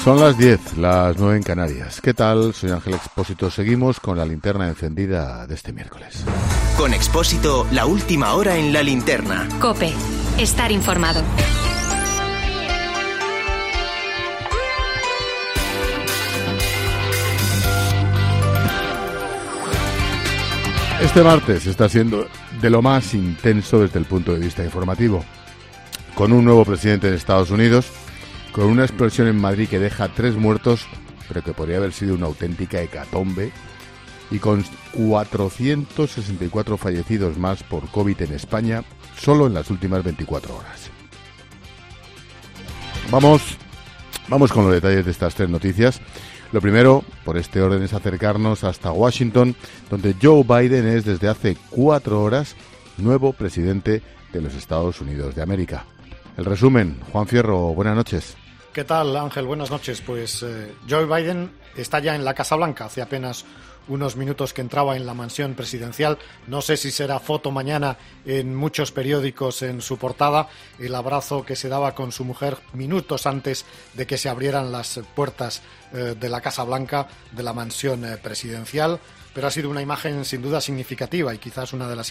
Son las 10, las 9 en Canarias. ¿Qué tal? Soy Ángel Expósito. Seguimos con la linterna encendida de este miércoles. Con Expósito, la última hora en la linterna. COPE. Estar informado. Este martes está siendo de lo más intenso desde el punto de vista informativo. Con un nuevo presidente de Estados Unidos, con una explosión en Madrid que deja 3 muertos, pero que podría haber sido una auténtica hecatombe, y con 464 fallecidos más por COVID en España, solo en las últimas 24 horas. Vamos con los detalles de estas 3 noticias. Lo primero, por este orden, es acercarnos hasta Washington, donde Joe Biden es desde hace 4 horas nuevo presidente de los Estados Unidos de América. El resumen, Juan Fierro, buenas noches. ¿Qué tal, Ángel? Buenas noches. Pues Joe Biden está ya en la Casa Blanca. Hace apenas unos minutos que entraba en la mansión presidencial. No sé si será foto mañana en muchos periódicos en su portada. El abrazo que se daba con su mujer minutos antes de que se abrieran las puertas de la Casa Blanca, de la mansión presidencial. Pero ha sido una imagen sin duda significativa y quizás una de las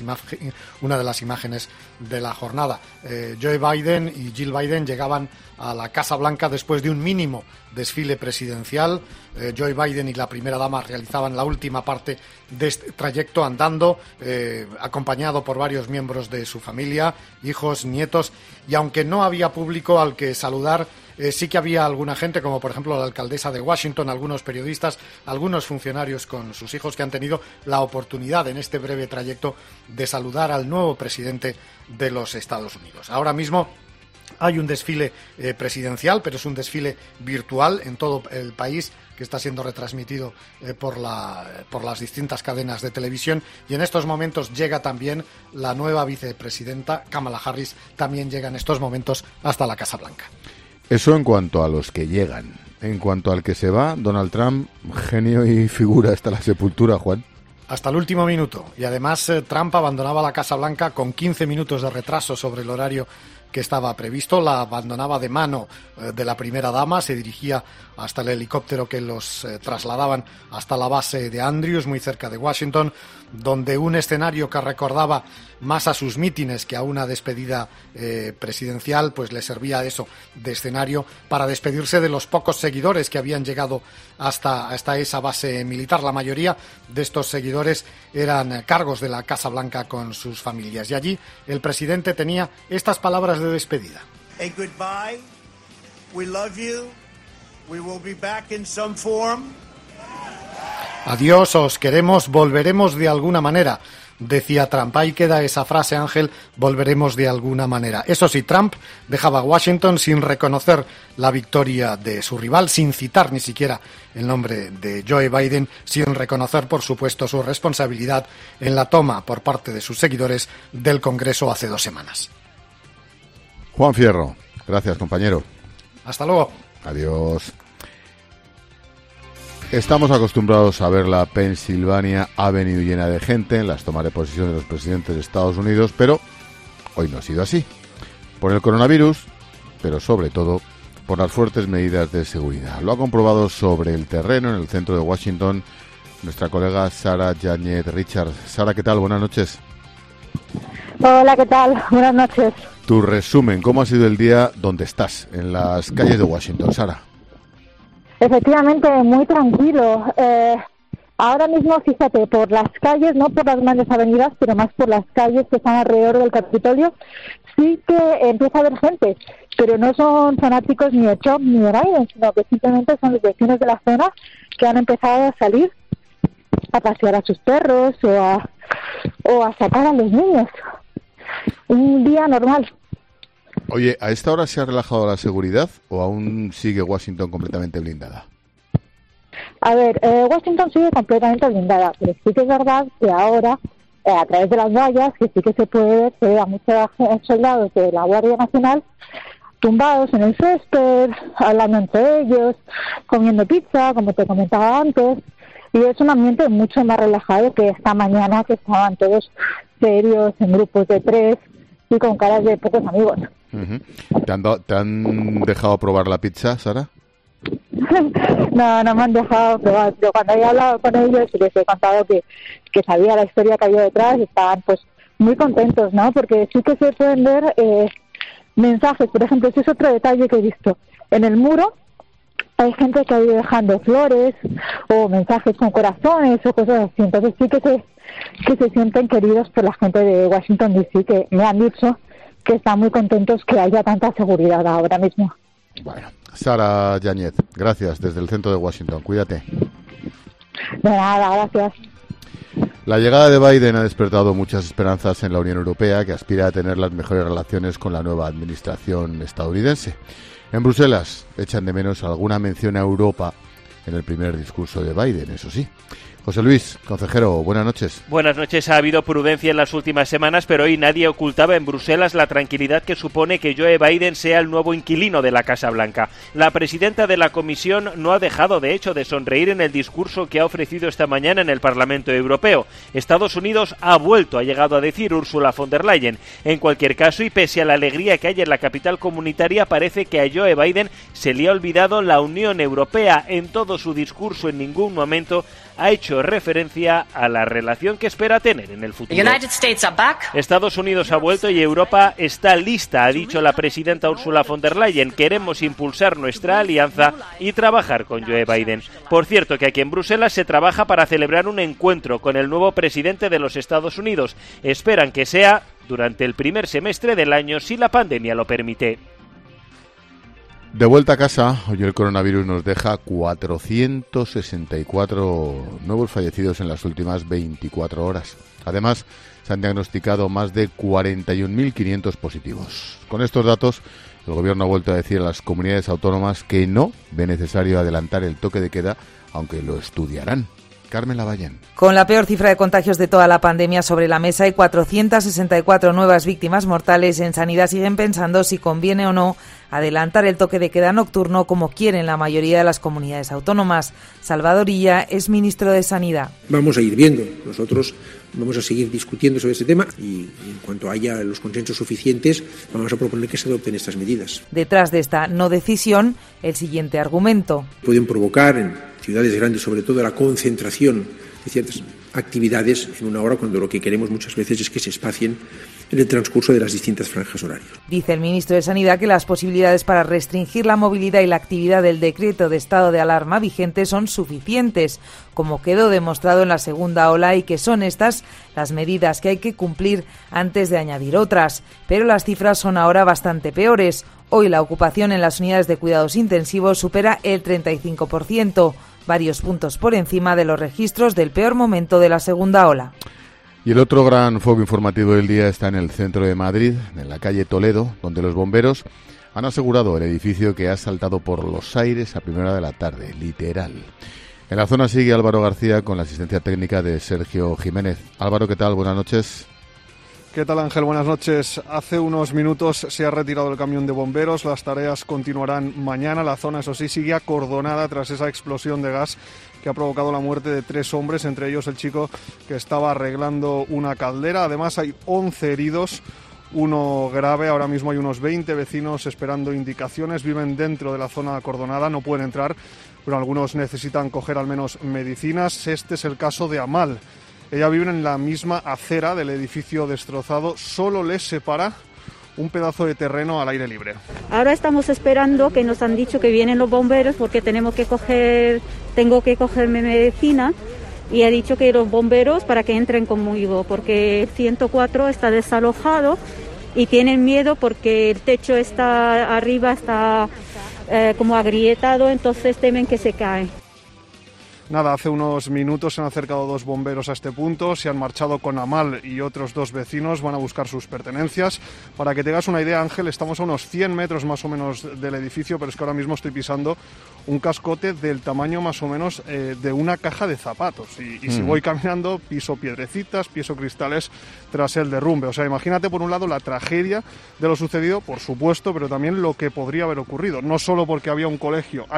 imágenes de la jornada. Joe Biden y Jill Biden llegaban a la Casa Blanca después de un mínimo desfile presidencial. Joe Biden y la primera dama realizaban la última parte de este trayecto andando, acompañado por varios miembros de su familia, hijos, nietos, y aunque no había público al que saludar, sí que había alguna gente, como por ejemplo la alcaldesa de Washington, algunos periodistas, algunos funcionarios con sus hijos que han tenido la oportunidad en este breve trayecto de saludar al nuevo presidente de los Estados Unidos. Ahora mismo hay un desfile presidencial, pero es un desfile virtual en todo el país que está siendo retransmitido por las distintas cadenas de televisión, y en estos momentos llega también la nueva vicepresidenta, Kamala Harris, también llega en estos momentos hasta la Casa Blanca. Eso en cuanto a los que llegan. En cuanto al que se va, Donald Trump, genio y figura hasta la sepultura, Juan. Hasta el último minuto. Y además Trump abandonaba la Casa Blanca con 15 minutos de retraso sobre el horario que estaba previsto. La abandonaba de mano de la primera dama, se dirigía hasta el helicóptero que los trasladaban hasta la base de Andrews, muy cerca de Washington, donde un escenario que recordaba más a sus mítines que a una despedida presidencial, pues le servía eso de escenario para despedirse de los pocos seguidores que habían llegado hasta esa base militar. La mayoría de estos seguidores eran cargos de la Casa Blanca con sus familias, y allí el presidente tenía estas palabras de despedida. Hey, goodbye. We love you. We will be back in some form. Adiós, os queremos, volveremos de alguna manera, decía Trump. Ahí queda esa frase, Ángel, volveremos de alguna manera. Eso sí, Trump dejaba Washington sin reconocer la victoria de su rival, sin citar ni siquiera el nombre de Joe Biden, sin reconocer, por supuesto, su responsabilidad en la toma por parte de sus seguidores del Congreso hace 2 semanas. Juan Fierro, gracias, compañero. Hasta luego. Adiós. Estamos acostumbrados a ver la Pennsylvania Avenue llena de gente en las tomas de posesión de los presidentes de Estados Unidos, pero hoy no ha sido así. Por el coronavirus, pero sobre todo por las fuertes medidas de seguridad. Lo ha comprobado sobre el terreno, en el centro de Washington, nuestra colega Sara Janet Richards. Sara, ¿qué tal? Buenas noches. Hola, ¿qué tal? Buenas noches. Tu resumen, ¿cómo ha sido el día donde estás, en las calles de Washington, Sara? Efectivamente, muy tranquilo. Ahora mismo, fíjate, por las calles, no por las grandes avenidas, pero más por las calles que están alrededor del Capitolio, sí que empieza a haber gente, pero no son fanáticos ni de Trump ni de Biden, sino que simplemente son los vecinos de la zona que han empezado a salir a pasear a sus perros o a sacar a los niños. Un día normal. Oye, ¿a esta hora se ha relajado la seguridad o aún sigue Washington completamente blindada? A ver, Washington sigue completamente blindada, pero sí que es verdad que ahora, a través de las vallas, que sí que se puede ver a muchos soldados de la Guardia Nacional tumbados en el césped, hablando entre ellos, comiendo pizza, como te comentaba antes, y es un ambiente mucho más relajado que esta mañana, que estaban todos serios, en grupos de 3 y con caras de pocos amigos. Uh-huh. ¿Te han dejado probar la pizza, Sara? No me han dejado, pero yo cuando he hablado con ellos y les he contado que sabía la historia que había detrás, estaban pues muy contentos, ¿no? Porque sí que se pueden ver mensajes. Por ejemplo, ese es otro detalle que he visto. En el muro hay gente que ha ido dejando flores o mensajes con corazones o cosas así. Entonces sí que se sienten queridos por la gente de Washington D.C., que me han dicho que están muy contentos que haya tanta seguridad ahora mismo. Bueno, Sara Yáñez, gracias desde el centro de Washington. Cuídate. De nada, gracias. La llegada de Biden ha despertado muchas esperanzas en la Unión Europea, que aspira a tener las mejores relaciones con la nueva administración estadounidense. En Bruselas echan de menos alguna mención a Europa en el primer discurso de Biden, eso sí. José Luis, consejero, buenas noches. Buenas noches. Ha habido prudencia en las últimas semanas, pero hoy nadie ocultaba en Bruselas la tranquilidad que supone que Joe Biden sea el nuevo inquilino de la Casa Blanca. La presidenta de la Comisión no ha dejado, de hecho, de sonreír en el discurso que ha ofrecido esta mañana en el Parlamento Europeo. Estados Unidos ha llegado a decir Ursula von der Leyen. En cualquier caso, y pese a la alegría que hay en la capital comunitaria, parece que a Joe Biden se le ha olvidado la Unión Europea. En todo su discurso, en ningún momento ha hecho referencia a la relación que espera tener en el futuro. Estados Unidos ha vuelto y Europa está lista, ha dicho la presidenta Ursula von der Leyen. Queremos impulsar nuestra alianza y trabajar con Joe Biden. Por cierto, que aquí en Bruselas se trabaja para celebrar un encuentro con el nuevo presidente de los Estados Unidos. Esperan que sea durante el primer semestre del año, si la pandemia lo permite. De vuelta a casa, hoy el coronavirus nos deja 464 nuevos fallecidos en las últimas 24 horas. Además, se han diagnosticado más de 41.500 positivos. Con estos datos, el Gobierno ha vuelto a decir a las comunidades autónomas que no ve necesario adelantar el toque de queda, aunque lo estudiarán. Carmen Lavallén. Con la peor cifra de contagios de toda la pandemia sobre la mesa y 464 nuevas víctimas mortales, en Sanidad siguen pensando si conviene o no adelantar el toque de queda nocturno como quieren la mayoría de las comunidades autónomas. Salvador Illa es ministro de Sanidad. Vamos a ir viendo. Nosotros vamos a seguir discutiendo sobre este tema y en cuanto haya los consensos suficientes vamos a proponer que se adopten estas medidas. Detrás de esta no decisión, el siguiente argumento. Pueden provocar en ciudades grandes, sobre todo, la concentración de ciertas actividades en una hora, cuando lo que queremos muchas veces es que se espacien en el transcurso de las distintas franjas horarias. Dice el ministro de Sanidad que las posibilidades para restringir la movilidad y la actividad del decreto de estado de alarma vigente son suficientes, como quedó demostrado en la segunda ola, y que son estas las medidas que hay que cumplir antes de añadir otras. Pero las cifras son ahora bastante peores. Hoy la ocupación en las unidades de cuidados intensivos supera el 35%, varios puntos por encima de los registros del peor momento de la segunda ola. Y el otro gran foco informativo del día está en el centro de Madrid, en la calle Toledo, donde los bomberos han asegurado el edificio que ha saltado por los aires a primera hora de la tarde, literal. En la zona sigue Álvaro García con la asistencia técnica de Sergio Jiménez. Álvaro, ¿qué tal? Buenas noches. ¿Qué tal, Ángel? Buenas noches. Hace unos minutos se ha retirado el camión de bomberos. Las tareas continuarán mañana. La zona, eso sí, sigue acordonada tras esa explosión de gas que ha provocado la muerte de 3 hombres, entre ellos el chico que estaba arreglando una caldera. Además, hay 11 heridos, uno grave. Ahora mismo hay unos 20 vecinos esperando indicaciones. Viven dentro de la zona acordonada, no pueden entrar, pero algunos necesitan coger al menos medicinas. Este es el caso de Amal. Ella vive en la misma acera del edificio destrozado. Solo les separa un pedazo de terreno al aire libre. Ahora estamos esperando, que nos han dicho que vienen los bomberos porque tengo que coger mi medicina, y he dicho que los bomberos para que entren conmigo porque el 104 está desalojado y tienen miedo porque el techo está arriba, está como agrietado, entonces temen que se cae. Nada, hace unos minutos se han acercado 2 bomberos a este punto, se han marchado con Amal y otros 2 vecinos, van a buscar sus pertenencias. Para que te hagas una idea, Ángel, estamos a unos 100 metros más o menos del edificio, pero es que ahora mismo estoy pisando un cascote del tamaño más o menos de una caja de zapatos. Y si voy caminando, piso piedrecitas, piso cristales tras el derrumbe. O sea, imagínate por un lado la tragedia de lo sucedido, por supuesto, pero también lo que podría haber ocurrido. No solo porque hay un colegio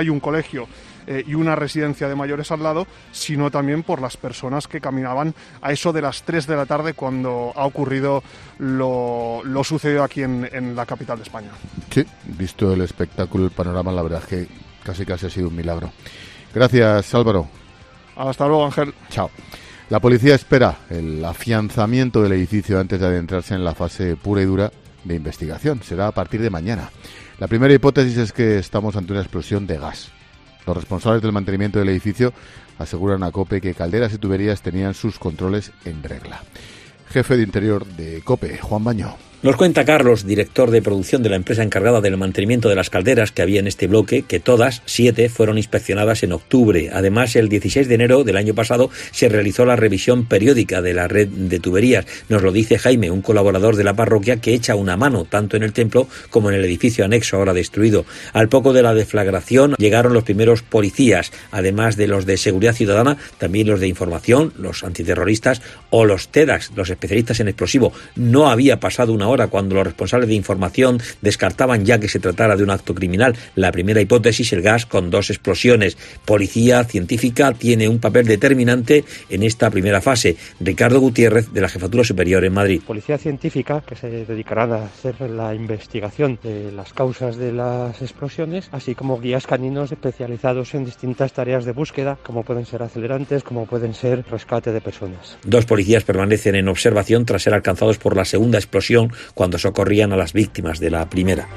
y una residencia de mayores al lado, sino también por las personas que caminaban a eso de las 3 de la tarde cuando ha ocurrido lo sucedido aquí en la capital de España. Sí, visto el espectáculo, el panorama, la verdad es que Casi ha sido un milagro. Gracias, Álvaro. Hasta luego, Ángel. Chao. La policía espera el afianzamiento del edificio antes de adentrarse en la fase pura y dura de investigación. Será a partir de mañana. La primera hipótesis es que estamos ante una explosión de gas. Los responsables del mantenimiento del edificio aseguran a COPE que calderas y tuberías tenían sus controles en regla. Jefe de Interior de COPE, Juan Baño. Nos cuenta Carlos, director de producción de la empresa encargada del mantenimiento de las calderas que había en este bloque, que todas, 7, fueron inspeccionadas en octubre. Además, el 16 de enero del año pasado se realizó la revisión periódica de la red de tuberías. Nos lo dice Jaime, un colaborador de la parroquia que echa una mano tanto en el templo como en el edificio anexo ahora destruido. Al poco de la deflagración llegaron los primeros policías, además de los de seguridad ciudadana, también los de información, los antiterroristas o los TEDAX, los especialistas en explosivo. No había pasado una hora cuando los responsables de información descartaban ya que se tratara de un acto criminal. La primera hipótesis, el gas con 2 explosiones. Policía científica tiene un papel determinante en esta primera fase. Ricardo Gutiérrez, de la Jefatura Superior en Madrid. Policía científica, que se dedicarán a hacer la investigación de las causas de las explosiones, así como guías caninos especializados en distintas tareas de búsqueda, como pueden ser acelerantes, como pueden ser rescate de personas. 2 policías permanecen en observación tras ser alcanzados por la segunda explosión cuando socorrían a las víctimas de la primera.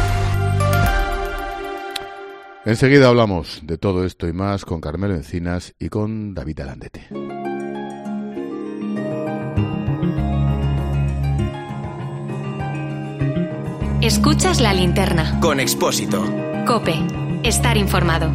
Enseguida hablamos de todo esto y más con Carmelo Encinas y con David Alandete. Escuchas La Linterna. Con Expósito. COPE. Estar informado.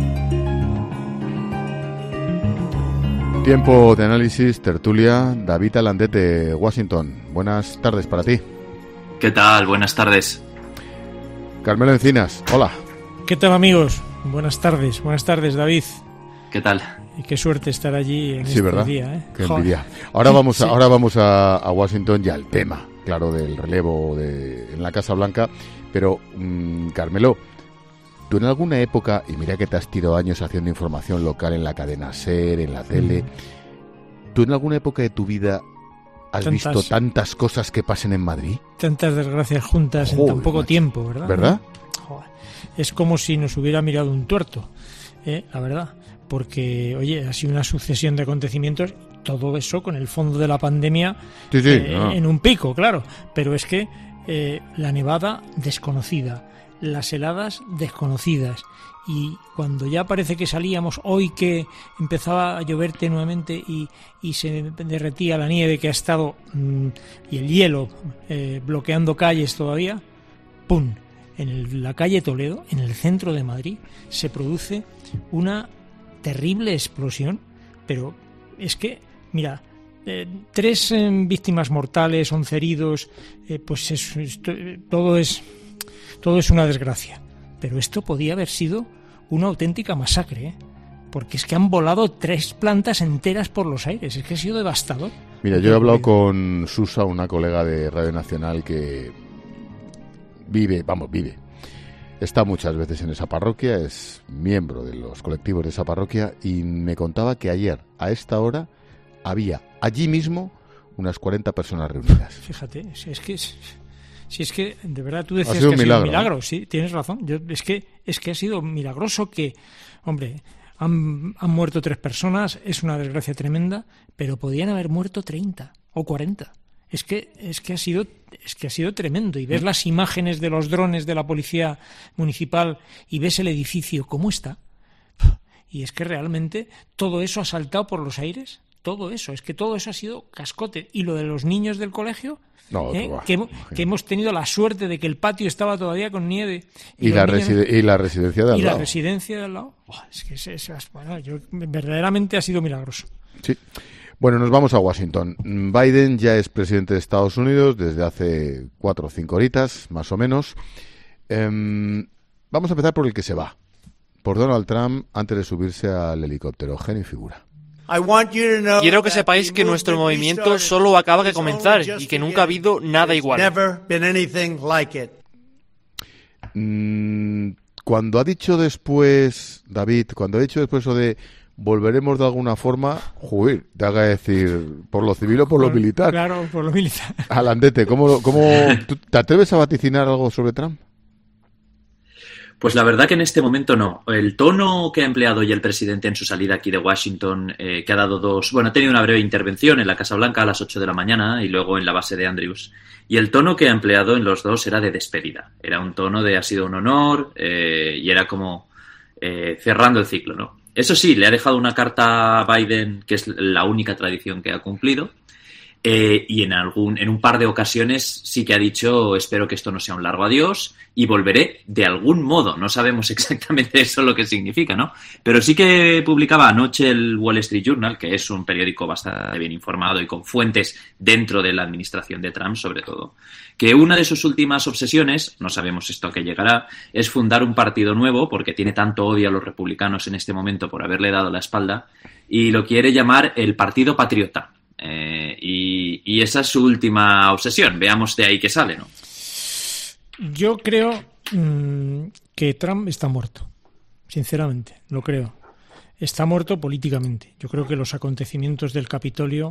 Tiempo de análisis, tertulia. David Alandete, Washington. Buenas tardes para ti. ¿Qué tal? Buenas tardes. Carmelo Encinas, hola. ¿Qué tal, amigos? Buenas tardes, David. ¿Qué tal? Y qué suerte estar allí en sí, ¿verdad? día, ¿eh? Qué envidia. Ahora vamos a Washington ya al tema, claro, del relevo en la Casa Blanca. Pero, Carmelo, tú en alguna época, y mira que te has tirado años haciendo información local en la cadena SER, en la tele, ¿tú en alguna época de tu vida has visto tantas cosas que pasen en Madrid? Tantas desgracias juntas en tan poco tiempo, ¿verdad? ¿Verdad? Joder. Es como si nos hubiera mirado un tuerto, la verdad. Porque, oye, ha sido una sucesión de acontecimientos, todo eso con el fondo de la pandemia en un pico, claro. Pero es que la nevada desconocida, las heladas desconocidas, y cuando ya parece que salíamos, hoy que empezaba a llover tenuamente y se derretía la nieve que ha estado y el hielo bloqueando calles todavía, ¡pum! En la calle Toledo, en el centro de Madrid, se produce una terrible explosión, pero es que, mira, 3 víctimas mortales, 11 heridos, pues todo es una desgracia. Pero esto podía haber sido una auténtica masacre, porque es que han volado 3 plantas enteras por los aires. Es que ha sido devastador. Mira, yo he hablado con Susa, una colega de Radio Nacional que vive, está muchas veces en esa parroquia, es miembro de los colectivos de esa parroquia, y me contaba que ayer, a esta hora, había allí mismo unas 40 personas reunidas. Fíjate, si es que de verdad tú decías que ha sido un milagro, sí, tienes razón. Es que ha sido milagroso que, hombre, han muerto 3 personas, es una desgracia tremenda, pero podían haber muerto 30 o 40. Es que ha sido tremendo, y ves las imágenes de los drones de la policía municipal y ves el edificio cómo está, y es que realmente todo eso ha saltado por los aires, todo eso ha sido cascote. Y lo de los niños del colegio, que hemos tenido la suerte de que el patio estaba todavía con nieve y la residencia de al lado. La residencia de al lado, verdaderamente ha sido milagroso. Sí. Bueno, nos vamos a Washington. Biden ya es presidente de Estados Unidos desde hace 4 o 5 horitas, más o menos. Vamos a empezar por el que se va, por Donald Trump, antes de subirse al helicóptero. Genio y figura. Quiero que sepáis que nuestro movimiento solo acaba de comenzar y que nunca ha habido nada igual. Cuando ha dicho después, David, eso de volveremos de alguna forma, te haga decir, ¿por lo civil o por lo militar? Claro, por lo militar. Alandete, ¿cómo te atreves a vaticinar algo sobre Trump? Pues la verdad que en este momento no. El tono que ha empleado hoy el presidente en su salida aquí de Washington, que ha dado ha tenido una breve intervención en la Casa Blanca a las 8 de la mañana y luego en la base de Andrews. Y el tono que ha empleado en los dos era de despedida. Era un tono de ha sido un honor y era como cerrando el ciclo, ¿no? Eso sí, le ha dejado una carta a Biden, que es la única tradición que ha cumplido. Y en un par de ocasiones sí que ha dicho espero que esto no sea un largo adiós y volveré de algún modo. No sabemos exactamente eso lo que significa, ¿no? Pero sí que publicaba anoche el Wall Street Journal, que es un periódico bastante bien informado y con fuentes dentro de la administración de Trump, sobre todo, que una de sus últimas obsesiones, no sabemos esto a qué llegará, es fundar un partido nuevo, porque tiene tanto odio a los republicanos en este momento por haberle dado la espalda, y lo quiere llamar el Partido Patriota. Y esa es su última obsesión. Veamos de ahí qué sale, ¿no? Yo creo que Trump está muerto. Sinceramente, lo creo. Está muerto políticamente. Yo creo que los acontecimientos del Capitolio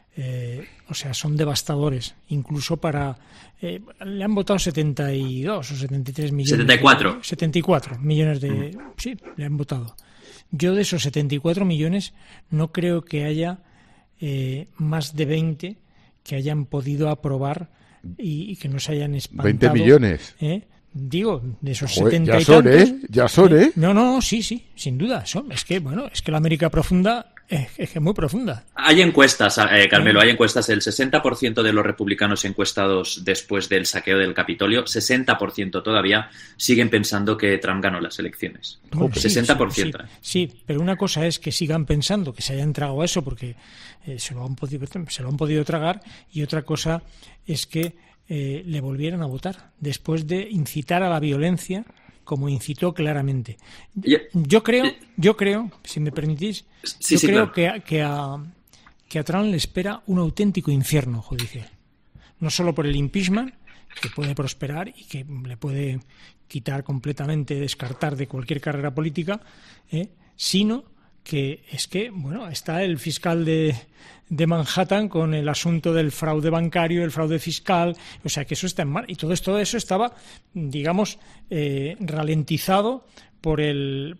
son devastadores. Incluso le han votado 72 o 73 millones. 74. 74 millones de... Sí, le han votado. Yo de esos 74 millones no creo que haya más de 20 que hayan podido aprobar y que no se hayan espantado. 20 millones. Digo, de esos 70 Joder, y tantos. Ya son. No, sí, sin duda. Es que la América profunda es muy profunda. Hay encuestas, Carmelo, hay encuestas. El 60% de los republicanos encuestados después del saqueo del Capitolio, 60% todavía, siguen pensando que Trump ganó las elecciones. Bueno, 60%. Sí, pero una cosa es que sigan pensando que se hayan tragado eso porque se lo han podido tragar, y otra cosa es que le volvieran a votar después de incitar a la violencia como incitó claramente. Yo creo, si me permitís, creo que a Trump le espera un auténtico infierno judicial. No solo por el impeachment, que puede prosperar y que le puede quitar completamente, descartar de cualquier carrera política, sino que está el fiscal de Manhattan con el asunto del fraude bancario, el fraude fiscal, o sea que eso está en mar, y todo eso estaba, digamos, ralentizado porque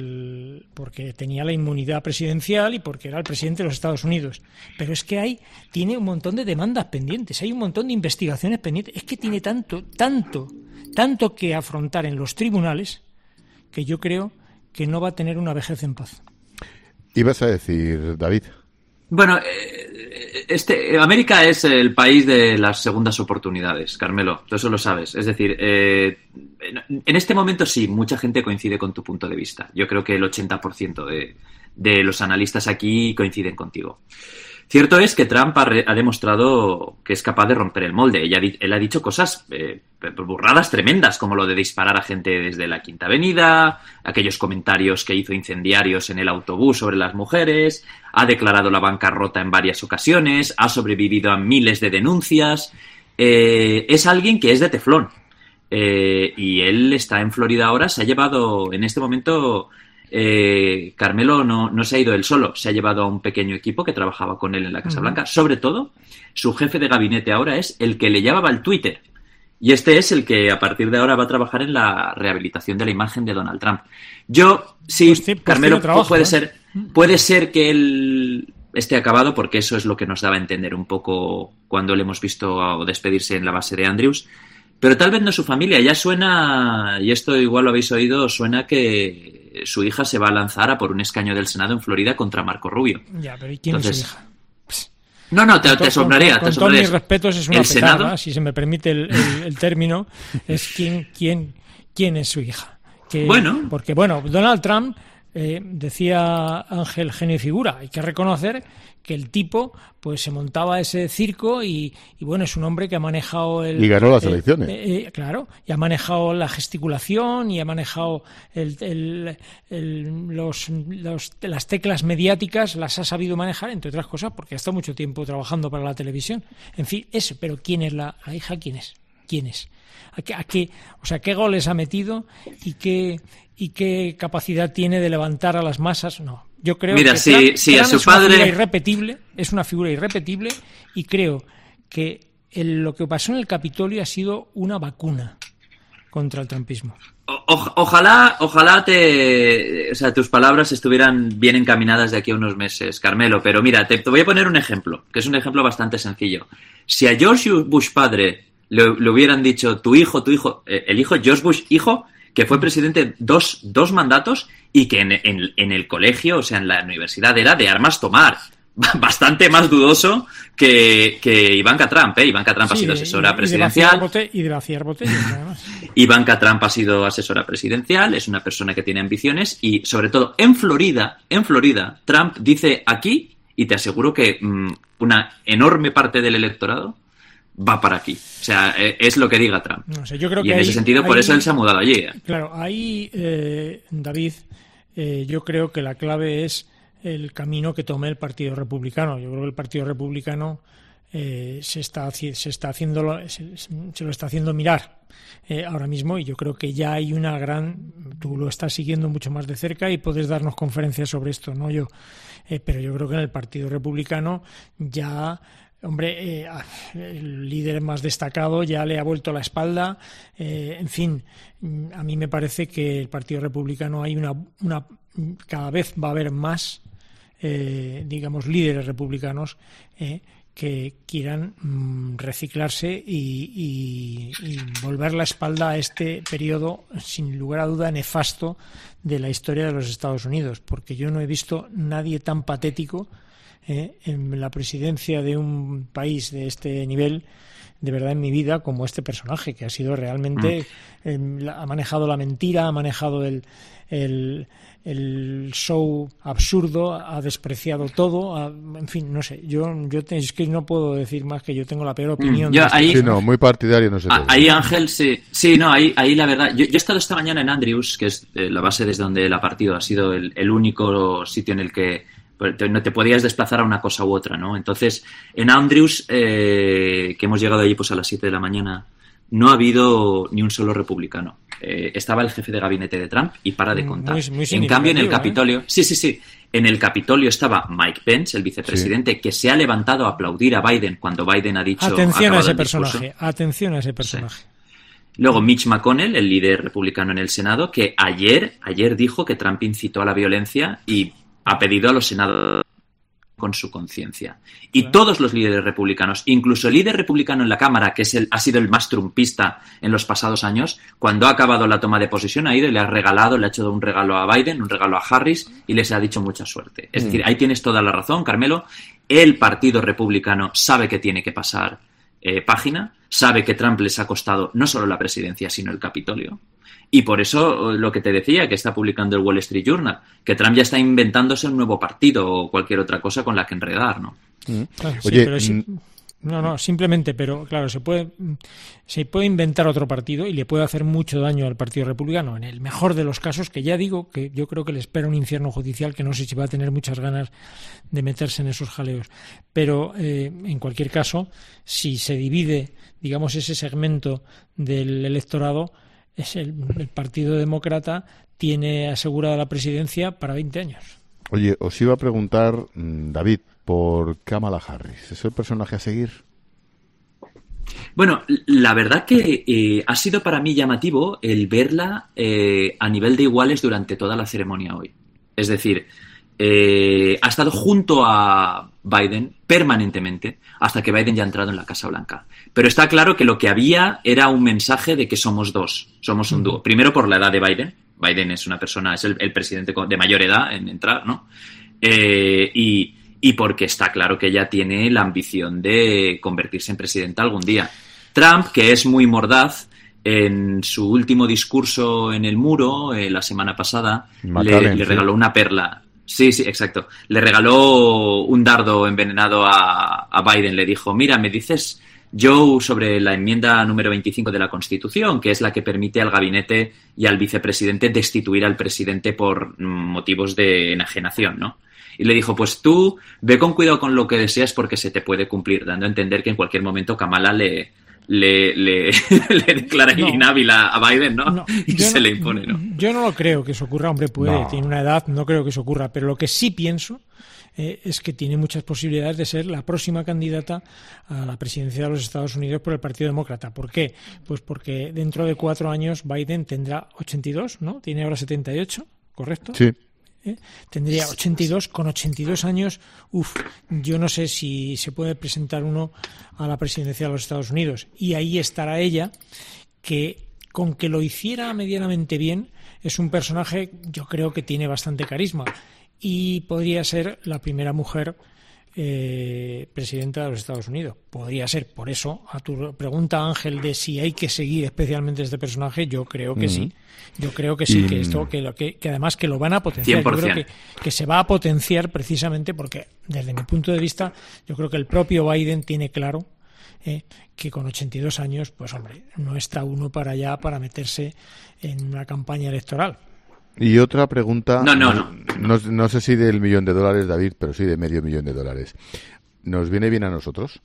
tenía la inmunidad presidencial y porque era el presidente de los Estados Unidos. Pero es que tiene un montón de demandas pendientes, hay un montón de investigaciones pendientes, es que tiene tanto que afrontar en los tribunales que yo creo que no va a tener una vejez en paz. ¿Ibas a decir, David? Bueno, América es el país de las segundas oportunidades, Carmelo, tú eso lo sabes. Es decir, en este momento sí, mucha gente coincide con tu punto de vista. Yo creo que el 80% de los analistas aquí coinciden contigo. Cierto es que Trump ha demostrado que es capaz de romper el molde. Él ha dicho cosas burradas tremendas, como lo de disparar a gente desde la Quinta Avenida, aquellos comentarios que hizo incendiarios en el autobús sobre las mujeres, ha declarado la bancarrota en varias ocasiones, ha sobrevivido a miles de denuncias. Es alguien que es de teflón. Y él está en Florida ahora, se ha llevado en este momento... Carmelo no se ha ido él solo, se ha llevado a un pequeño equipo que trabajaba con él en la Casa Blanca. Sobre todo, su jefe de gabinete ahora es el que le llevaba el Twitter. Y este es el que a partir de ahora va a trabajar en la rehabilitación de la imagen de Donald Trump. Carmelo, puede ser que él esté acabado, porque eso es lo que nos daba a entender un poco cuando le hemos visto despedirse en la base de Andrews. Pero tal vez no su familia. Ya suena, y esto igual lo habéis oído, suena que su hija se va a lanzar a por un escaño del Senado en Florida contra Marco Rubio. Ya, pero ¿y quién es su hija? No, te asombraría. Con todos mis respetos, es una petarda, Senado, si se me permite el término, es quién es su hija. Porque, Donald Trump, decía Ángel, genio y figura. Hay que reconocer que el tipo pues se montaba ese circo y es un hombre que ha manejado y ganó las elecciones. Claro, y ha manejado la gesticulación y ha manejado las teclas mediáticas, las ha sabido manejar, entre otras cosas, porque ha estado mucho tiempo trabajando para la televisión. En fin, eso. Pero ¿quién es la hija? ¿Quién es? ¿Qué goles ha metido y qué capacidad tiene de levantar a las masas? No. Yo creo que Trump a su padre es una figura irrepetible y creo que lo que pasó en el Capitolio ha sido una vacuna. contra el trumpismo. Ojalá tus palabras estuvieran bien encaminadas de aquí a unos meses, Carmelo, pero mira, te voy a poner un ejemplo, que es un ejemplo bastante sencillo. Si a George Bush padre le hubieran dicho el hijo George Bush hijo, que fue presidente dos mandatos y que en el colegio, o sea, en la universidad era de armas tomar, bastante más dudoso que Ivanka Trump, ¿eh? Ivanka Trump ha sido asesora presidencial. Y de vaciar botellas, además. Ivanka Trump ha sido asesora presidencial, es una persona que tiene ambiciones y, sobre todo, en Florida, Trump dice aquí, y te aseguro que una enorme parte del electorado va para aquí. O sea, es lo que diga Trump. No sé, yo creo y que en ese sentido, por eso él se ha mudado allí. Claro, ahí, David, yo creo que la clave es el camino que tome el Partido Republicano. Yo creo que el Partido Republicano se lo está haciendo mirar ahora mismo, y yo creo que ya hay una gran... Tú lo estás siguiendo mucho más de cerca y puedes darnos conferencias sobre esto, no yo. Pero yo creo que en el Partido Republicano ya... Hombre, el líder más destacado ya le ha vuelto la espalda. En fin, a mí me parece que el Partido Republicano hay cada vez va a haber más, líderes republicanos que quieran reciclarse y volver la espalda a este periodo, sin lugar a duda, nefasto de la historia de los Estados Unidos, porque yo no he visto nadie tan patético en la presidencia de un país de este nivel, de verdad, en mi vida, como este personaje, que ha sido realmente ha manejado la mentira, ha manejado el show absurdo, ha despreciado todo, en fin, no sé, yo es que no puedo decir más, que yo tengo la peor opinión. Muy partidario, no sé. Ahí, Ángel, ahí la verdad, yo he estado esta mañana en Andrews, que es la base desde donde él ha partido, ha sido el único sitio en el que no te podías desplazar a una cosa u otra, ¿no? Entonces, en Andrews, que hemos llegado allí pues a las 7 de la mañana, no ha habido ni un solo republicano. Estaba el jefe de gabinete de Trump y para de contar. Muy en cambio, en el Capitolio... Sí. En el Capitolio estaba Mike Pence, el vicepresidente, que se ha levantado a aplaudir a Biden cuando Biden ha dicho... Atención a ese personaje. Sí. Luego Mitch McConnell, el líder republicano en el Senado, que ayer dijo que Trump incitó a la violencia y ha pedido a los senadores con su conciencia. Y todos los líderes republicanos, incluso el líder republicano en la Cámara, que ha sido el más trumpista en los pasados años, cuando ha acabado la toma de posesión ha ido y le ha hecho un regalo a Biden, un regalo a Harris, y les ha dicho mucha suerte. Es decir, ahí tienes toda la razón, Carmelo. El Partido Republicano sabe que tiene que pasar página, sabe que Trump les ha costado no solo la presidencia, sino el Capitolio. Y por eso lo que te decía, que está publicando el Wall Street Journal, que Trump ya está inventándose un nuevo partido o cualquier otra cosa con la que enredar, ¿no? Claro, oye, simplemente, pero claro, se puede inventar otro partido y le puede hacer mucho daño al Partido Republicano. En el mejor de los casos, que ya digo que yo creo que le espera un infierno judicial, que no sé si va a tener muchas ganas de meterse en esos jaleos. Pero en cualquier caso, si se divide, digamos, ese segmento del electorado, es el Partido Demócrata tiene asegurada la presidencia para 20 años. Oye, os iba a preguntar, David, por Kamala Harris. ¿Es el personaje a seguir? Bueno, la verdad que ha sido para mí llamativo el verla a nivel de iguales durante toda la ceremonia hoy. Es decir, ha estado junto a Biden permanentemente hasta que Biden ya ha entrado en la Casa Blanca. Pero está claro que lo que había era un mensaje de que somos dos, somos un dúo. Primero por la edad de Biden. Biden es una persona, es el presidente de mayor edad en entrar, ¿no? Y porque está claro que ella tiene la ambición de convertirse en presidenta algún día. Trump, que es muy mordaz, en su último discurso en el muro, la semana pasada, le regaló una perla. Sí, exacto. Le regaló un dardo envenenado a Biden. Le dijo, mira, me dices, Joe, sobre la enmienda número 25 de la Constitución, que es la que permite al gabinete y al vicepresidente destituir al presidente por motivos de enajenación, ¿no? Y le dijo, pues tú ve con cuidado con lo que deseas porque se te puede cumplir, dando a entender que en cualquier momento Kamala le declara inhábil a Biden, ¿no? Y se le impone, ¿no? Yo no lo creo que eso ocurra, hombre, tiene una edad, no creo que eso ocurra, pero lo que sí pienso es que tiene muchas posibilidades de ser la próxima candidata a la presidencia de los Estados Unidos por el Partido Demócrata. ¿Por qué? Pues porque dentro de 4 años Biden tendrá 82, ¿no? Tiene ahora 78, ¿correcto? Sí. Tendría 82, con 82 años, yo no sé si se puede presentar uno a la presidencia de los Estados Unidos. Y ahí estará ella, que con que lo hiciera medianamente bien, es un personaje, yo creo que tiene bastante carisma y podría ser la primera mujer presidenta de los Estados Unidos. Podría ser. Por eso, a tu pregunta, Ángel, de si hay que seguir especialmente este personaje, yo creo que sí. Yo creo que sí, que además que lo van a potenciar. 100%. Yo creo que se va a potenciar precisamente porque, desde mi punto de vista, yo creo que el propio Biden tiene claro que con 82 años, pues hombre, no está uno para allá para meterse en una campaña electoral. Y otra pregunta, no sé si del $1.000.000, David, pero sí de $500.000. ¿Nos viene bien a nosotros?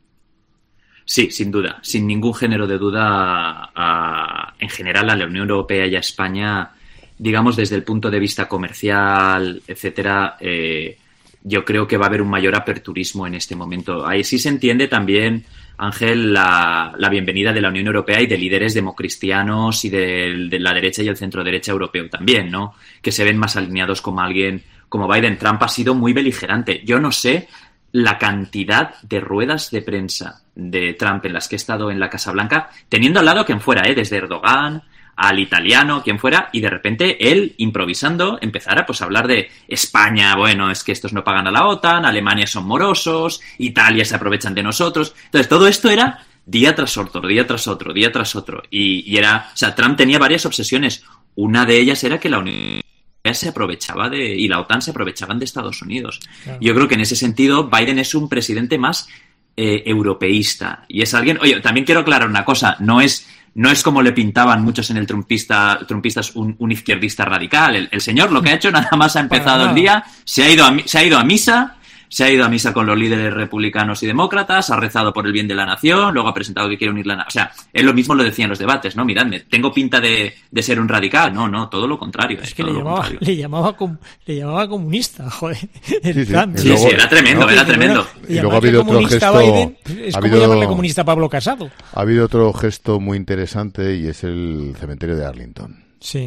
Sí, sin duda, sin ningún género de duda, en general a la Unión Europea y a España, digamos desde el punto de vista comercial, etcétera, yo creo que va a haber un mayor aperturismo en este momento. Ahí sí se entiende también, Ángel, la bienvenida de la Unión Europea y de líderes democristianos y de la derecha y el centro derecha europeo también, ¿no? Que se ven más alineados como alguien como Biden. Trump ha sido muy beligerante. Yo no sé la cantidad de ruedas de prensa de Trump en las que he estado en la Casa Blanca, teniendo al lado quien fuera, desde Erdogan al italiano, quien fuera, y de repente él, improvisando, empezara pues a hablar de España, bueno, es que estos no pagan a la OTAN, Alemania son morosos, Italia se aprovechan de nosotros. Entonces todo esto era día tras otro, día tras otro, día tras otro, y era, o sea, Trump tenía varias obsesiones. Una de ellas era que la Unión Europea se aprovechaba y la OTAN se aprovechaban de Estados Unidos. Claro. Yo creo que en ese sentido Biden es un presidente más europeísta, y es alguien, oye, también quiero aclarar una cosa, no es como le pintaban muchos en el trumpistas un izquierdista radical. El señor lo que ha hecho nada más ha empezado el día, se ha ido a misa con los líderes republicanos y demócratas, ha rezado por el bien de la nación, luego ha presentado que quiere unir la nación. O sea, él lo mismo lo decía en los debates, ¿no? Miradme, ¿tengo pinta de ser un radical? No, todo lo contrario. Es que le llamaba comunista, joder. Sí, era tremendo, era tremendo. Y luego ha habido otro gesto... Biden, es como llamarle comunista a Pablo Casado. Ha habido otro gesto muy interesante y es el cementerio de Arlington. Sí.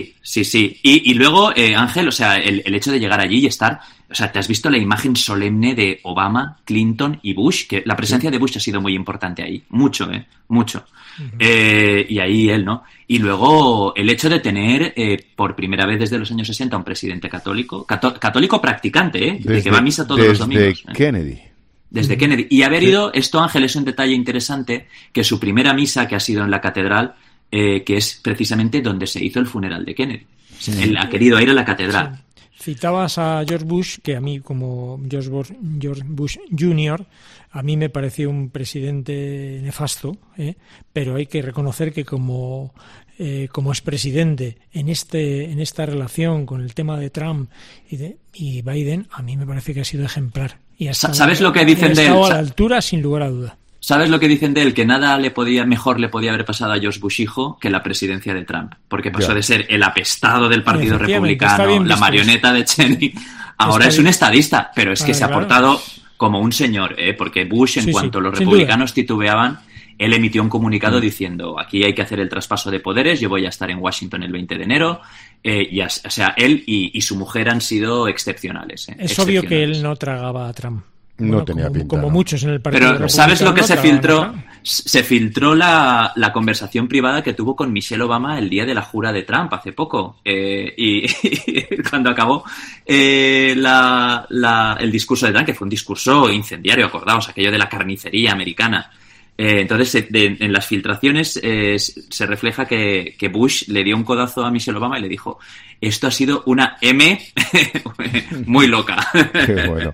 Y luego, Ángel, o sea, el hecho de llegar allí y estar... O sea, ¿te has visto la imagen solemne de Obama, Clinton y Bush? Que la presencia de Bush ha sido muy importante ahí. Mucho. Uh-huh. Y ahí él, ¿no? Y luego el hecho de tener, por primera vez desde los años 60, un presidente católico practicante, de que va a misa todos los domingos. Desde Kennedy. Y haber ido, esto, Ángel, es un detalle interesante, que su primera misa, que ha sido en la catedral, que es precisamente donde se hizo el funeral de Kennedy. Sí. Él ha querido ir a la catedral. Sí. Citabas a George Bush, que a mí, como George Bush Jr., a mí me pareció un presidente nefasto, pero hay que reconocer que como expresidente en esta relación con el tema de Trump y Biden, a mí me parece que ha sido ejemplar. Y ¿Sabes lo que dicen de él? A la altura, sin lugar a duda. ¿Sabes lo que dicen de él? Que nada mejor le podía haber pasado a George Bush hijo que la presidencia de Trump. Porque pasó de ser el apestado del Partido Republicano, la marioneta de Cheney, ahora es un estadista. Pero es que se ha portado como un señor, porque Bush, en cuanto los republicanos titubeaban, él emitió un comunicado diciendo, aquí hay que hacer el traspaso de poderes, yo voy a estar en Washington el 20 de enero. O sea, él y su mujer han sido excepcionales. Es obvio que él no tragaba a Trump. No tenía pinta. Como muchos en el Partido Pero ¿sabes lo que se filtró? Se filtró la conversación privada que tuvo con Michelle Obama el día de la jura de Trump, hace poco. Y cuando acabó el discurso de Trump, que fue un discurso incendiario, acordaos, aquello de la carnicería americana. Entonces, en las filtraciones se refleja que Bush le dio un codazo a Michelle Obama y le dijo, esto ha sido una M muy loca. Qué bueno.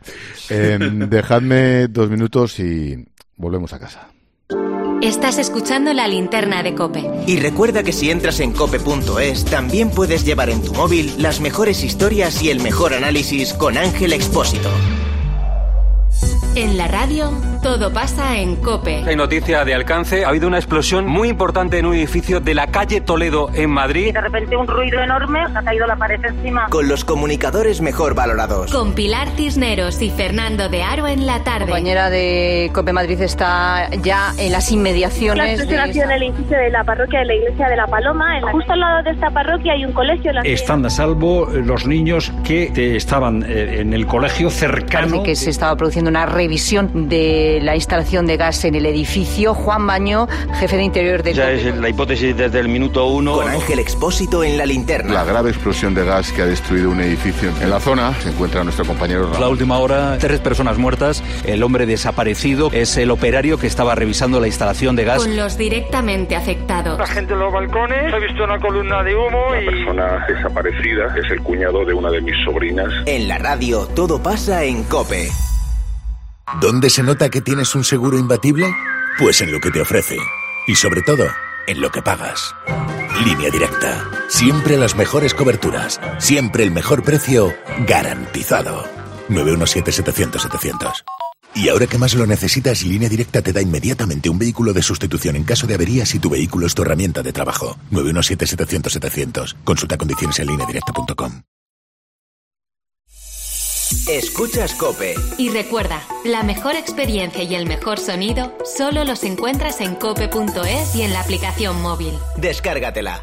Dejadme 2 minutos y volvemos a casa. Estás escuchando La Linterna de COPE. Y recuerda que si entras en cope.es, también puedes llevar en tu móvil las mejores historias y el mejor análisis con Ángel Expósito. En la radio... Todo pasa en COPE. Hay noticia de alcance. Ha habido una explosión muy importante en un edificio de la calle Toledo en Madrid. De repente un ruido enorme, ha caído la pared encima. Con los comunicadores mejor valorados. Con Pilar Cisneros y Fernando de Aro en la tarde. La compañera de COPE Madrid está ya en las inmediaciones. La explosión ha sido en el edificio de la parroquia de la Iglesia de la Paloma. Justo al lado de esta parroquia hay un colegio. Están a salvo los niños que estaban en el colegio cercano. Parece que se estaba produciendo una revisión de la instalación de gas en el edificio. Juan Baño, jefe de Interior de... Ya es la hipótesis desde el minuto 1. Con Ángel Expósito en la linterna. La grave explosión de gas que ha destruido un edificio en la zona. Se encuentra nuestro compañero Ramón. La última hora, 3 personas muertas. El hombre desaparecido es el operario que estaba revisando la instalación de gas. Con los directamente afectados. La gente en los balcones, he visto una columna de humo y... La persona desaparecida es el cuñado de una de mis sobrinas. En la radio, todo pasa en COPE. ¿Dónde se nota que tienes un seguro imbatible? Pues en lo que te ofrece. Y sobre todo, en lo que pagas. Línea Directa. Siempre las mejores coberturas. Siempre el mejor precio garantizado. 917-700-700. Y ahora que más lo necesitas, Línea Directa te da inmediatamente un vehículo de sustitución en caso de avería si tu vehículo es tu herramienta de trabajo. 917-700-700. Consulta condiciones en lineadirecta.com. Escuchas COPE. Y recuerda, la mejor experiencia y el mejor sonido solo los encuentras en cope.es y en la aplicación móvil. Descárgatela.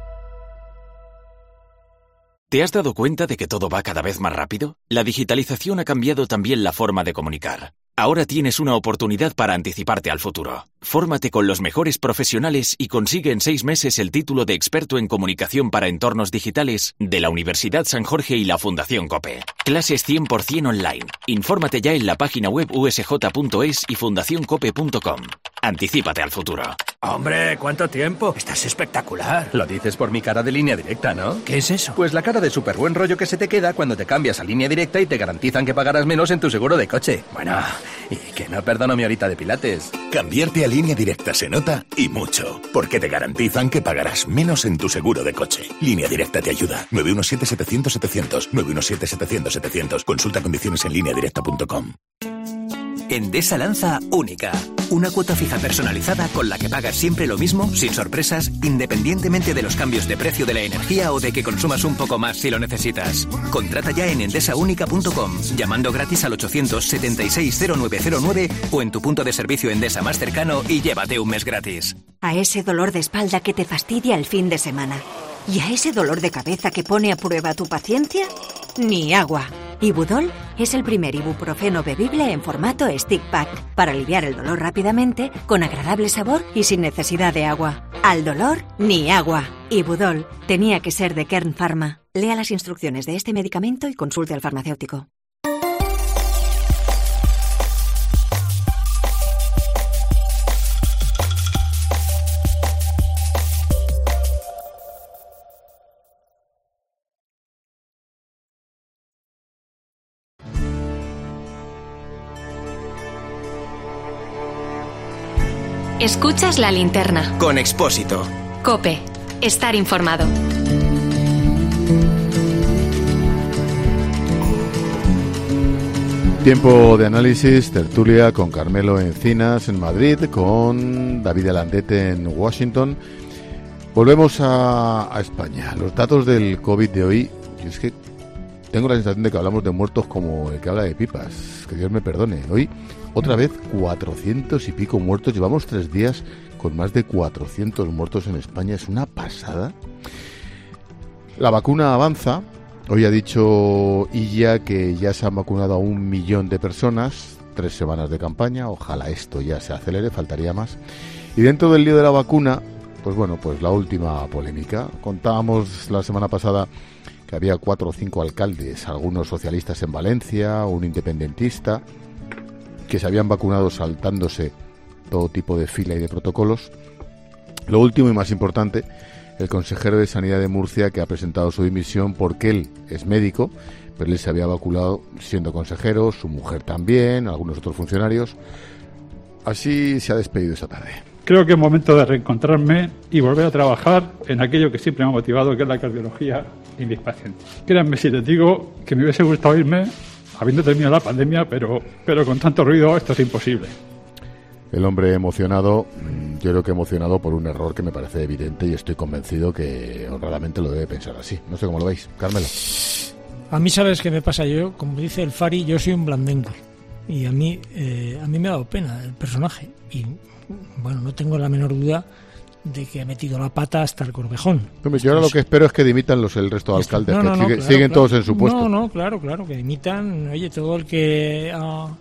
¿Te has dado cuenta de que todo va cada vez más rápido? La digitalización ha cambiado también la forma de comunicar. Ahora tienes una oportunidad para anticiparte al futuro. Fórmate con los mejores profesionales y consigue en 6 meses el título de experto en comunicación para entornos digitales de la Universidad San Jorge y la Fundación COPE. Clases 100% online. Infórmate ya en la página web usj.es y fundacioncope.com. Anticípate al futuro. Hombre, ¿cuánto tiempo? Estás espectacular. Lo dices por mi cara de Línea Directa, ¿no? ¿Qué es eso? Pues la cara de súper buen rollo que se te queda cuando te cambias a Línea Directa y te garantizan que pagarás menos en tu seguro de coche. Bueno, y que no perdono mi horita de pilates. Cambiarte a Línea Directa se nota y mucho, porque te garantizan que pagarás menos en tu seguro de coche. Línea Directa te ayuda. 917-700-700. 917-700-700. Consulta condiciones en lineadirecta.com. Endesa lanza Única, una cuota fija personalizada con la que pagas siempre lo mismo, sin sorpresas, independientemente de los cambios de precio de la energía o de que consumas un poco más si lo necesitas. Contrata ya en endesaunica.com, llamando gratis al 876-0909 o en tu punto de servicio Endesa más cercano y llévate un mes gratis. A ese dolor de espalda que te fastidia el fin de semana y a ese dolor de cabeza que pone a prueba tu paciencia, ni agua. Ibudol es el primer ibuprofeno bebible en formato stick pack para aliviar el dolor rápidamente, con agradable sabor y sin necesidad de agua. Al dolor, ni agua. Ibudol tenía que ser de Kern Pharma. Lea las instrucciones de este medicamento y consulte al farmacéutico. Escuchas la linterna. Con Expósito. COPE. Estar informado. Tiempo de análisis, tertulia con Carmelo Encinas en Madrid, con David Alandete en Washington. Volvemos a España. Los datos del COVID de hoy, yo es que tengo la sensación de que hablamos de muertos como el que habla de pipas. Que Dios me perdone. Hoy, otra vez, 400 y pico muertos. Llevamos 3 días con más de 400 muertos en España. Es una pasada. La vacuna avanza. Hoy ha dicho Illa que ya se han vacunado a 1 millón de personas. 3 semanas de campaña. Ojalá esto ya se acelere, faltaría más. Y dentro del lío de la vacuna, pues bueno, pues la última polémica. Contábamos la semana pasada que había 4 o 5 alcaldes, algunos socialistas en Valencia, un independentista, que se habían vacunado saltándose todo tipo de fila y de protocolos. Lo último y más importante, el consejero de Sanidad de Murcia, que ha presentado su dimisión porque él es médico, pero él se había vacunado siendo consejero, su mujer también, algunos otros funcionarios. Así se ha despedido esta tarde. Creo que es momento de reencontrarme y volver a trabajar en aquello que siempre me ha motivado, que es la cardiología y mis pacientes. Créanme si les digo que me hubiese gustado irme habiendo terminado la pandemia, pero con tanto ruido esto es imposible. El hombre emocionado, yo creo que emocionado por un error que me parece evidente y estoy convencido que honradamente lo debe pensar así. No sé cómo lo veis. Carmelo. A mí, ¿sabes qué me pasa? Yo, como dice el Fari, yo soy un blandengue. Y a mí me ha dado pena el personaje. Y, bueno, no tengo la menor duda de que ha metido la pata hasta el Corvejón. Yo ahora lo que espero es que dimitan el resto de alcaldes, que siguen todos en su puesto. No, claro, que dimitan. Oye, todo el que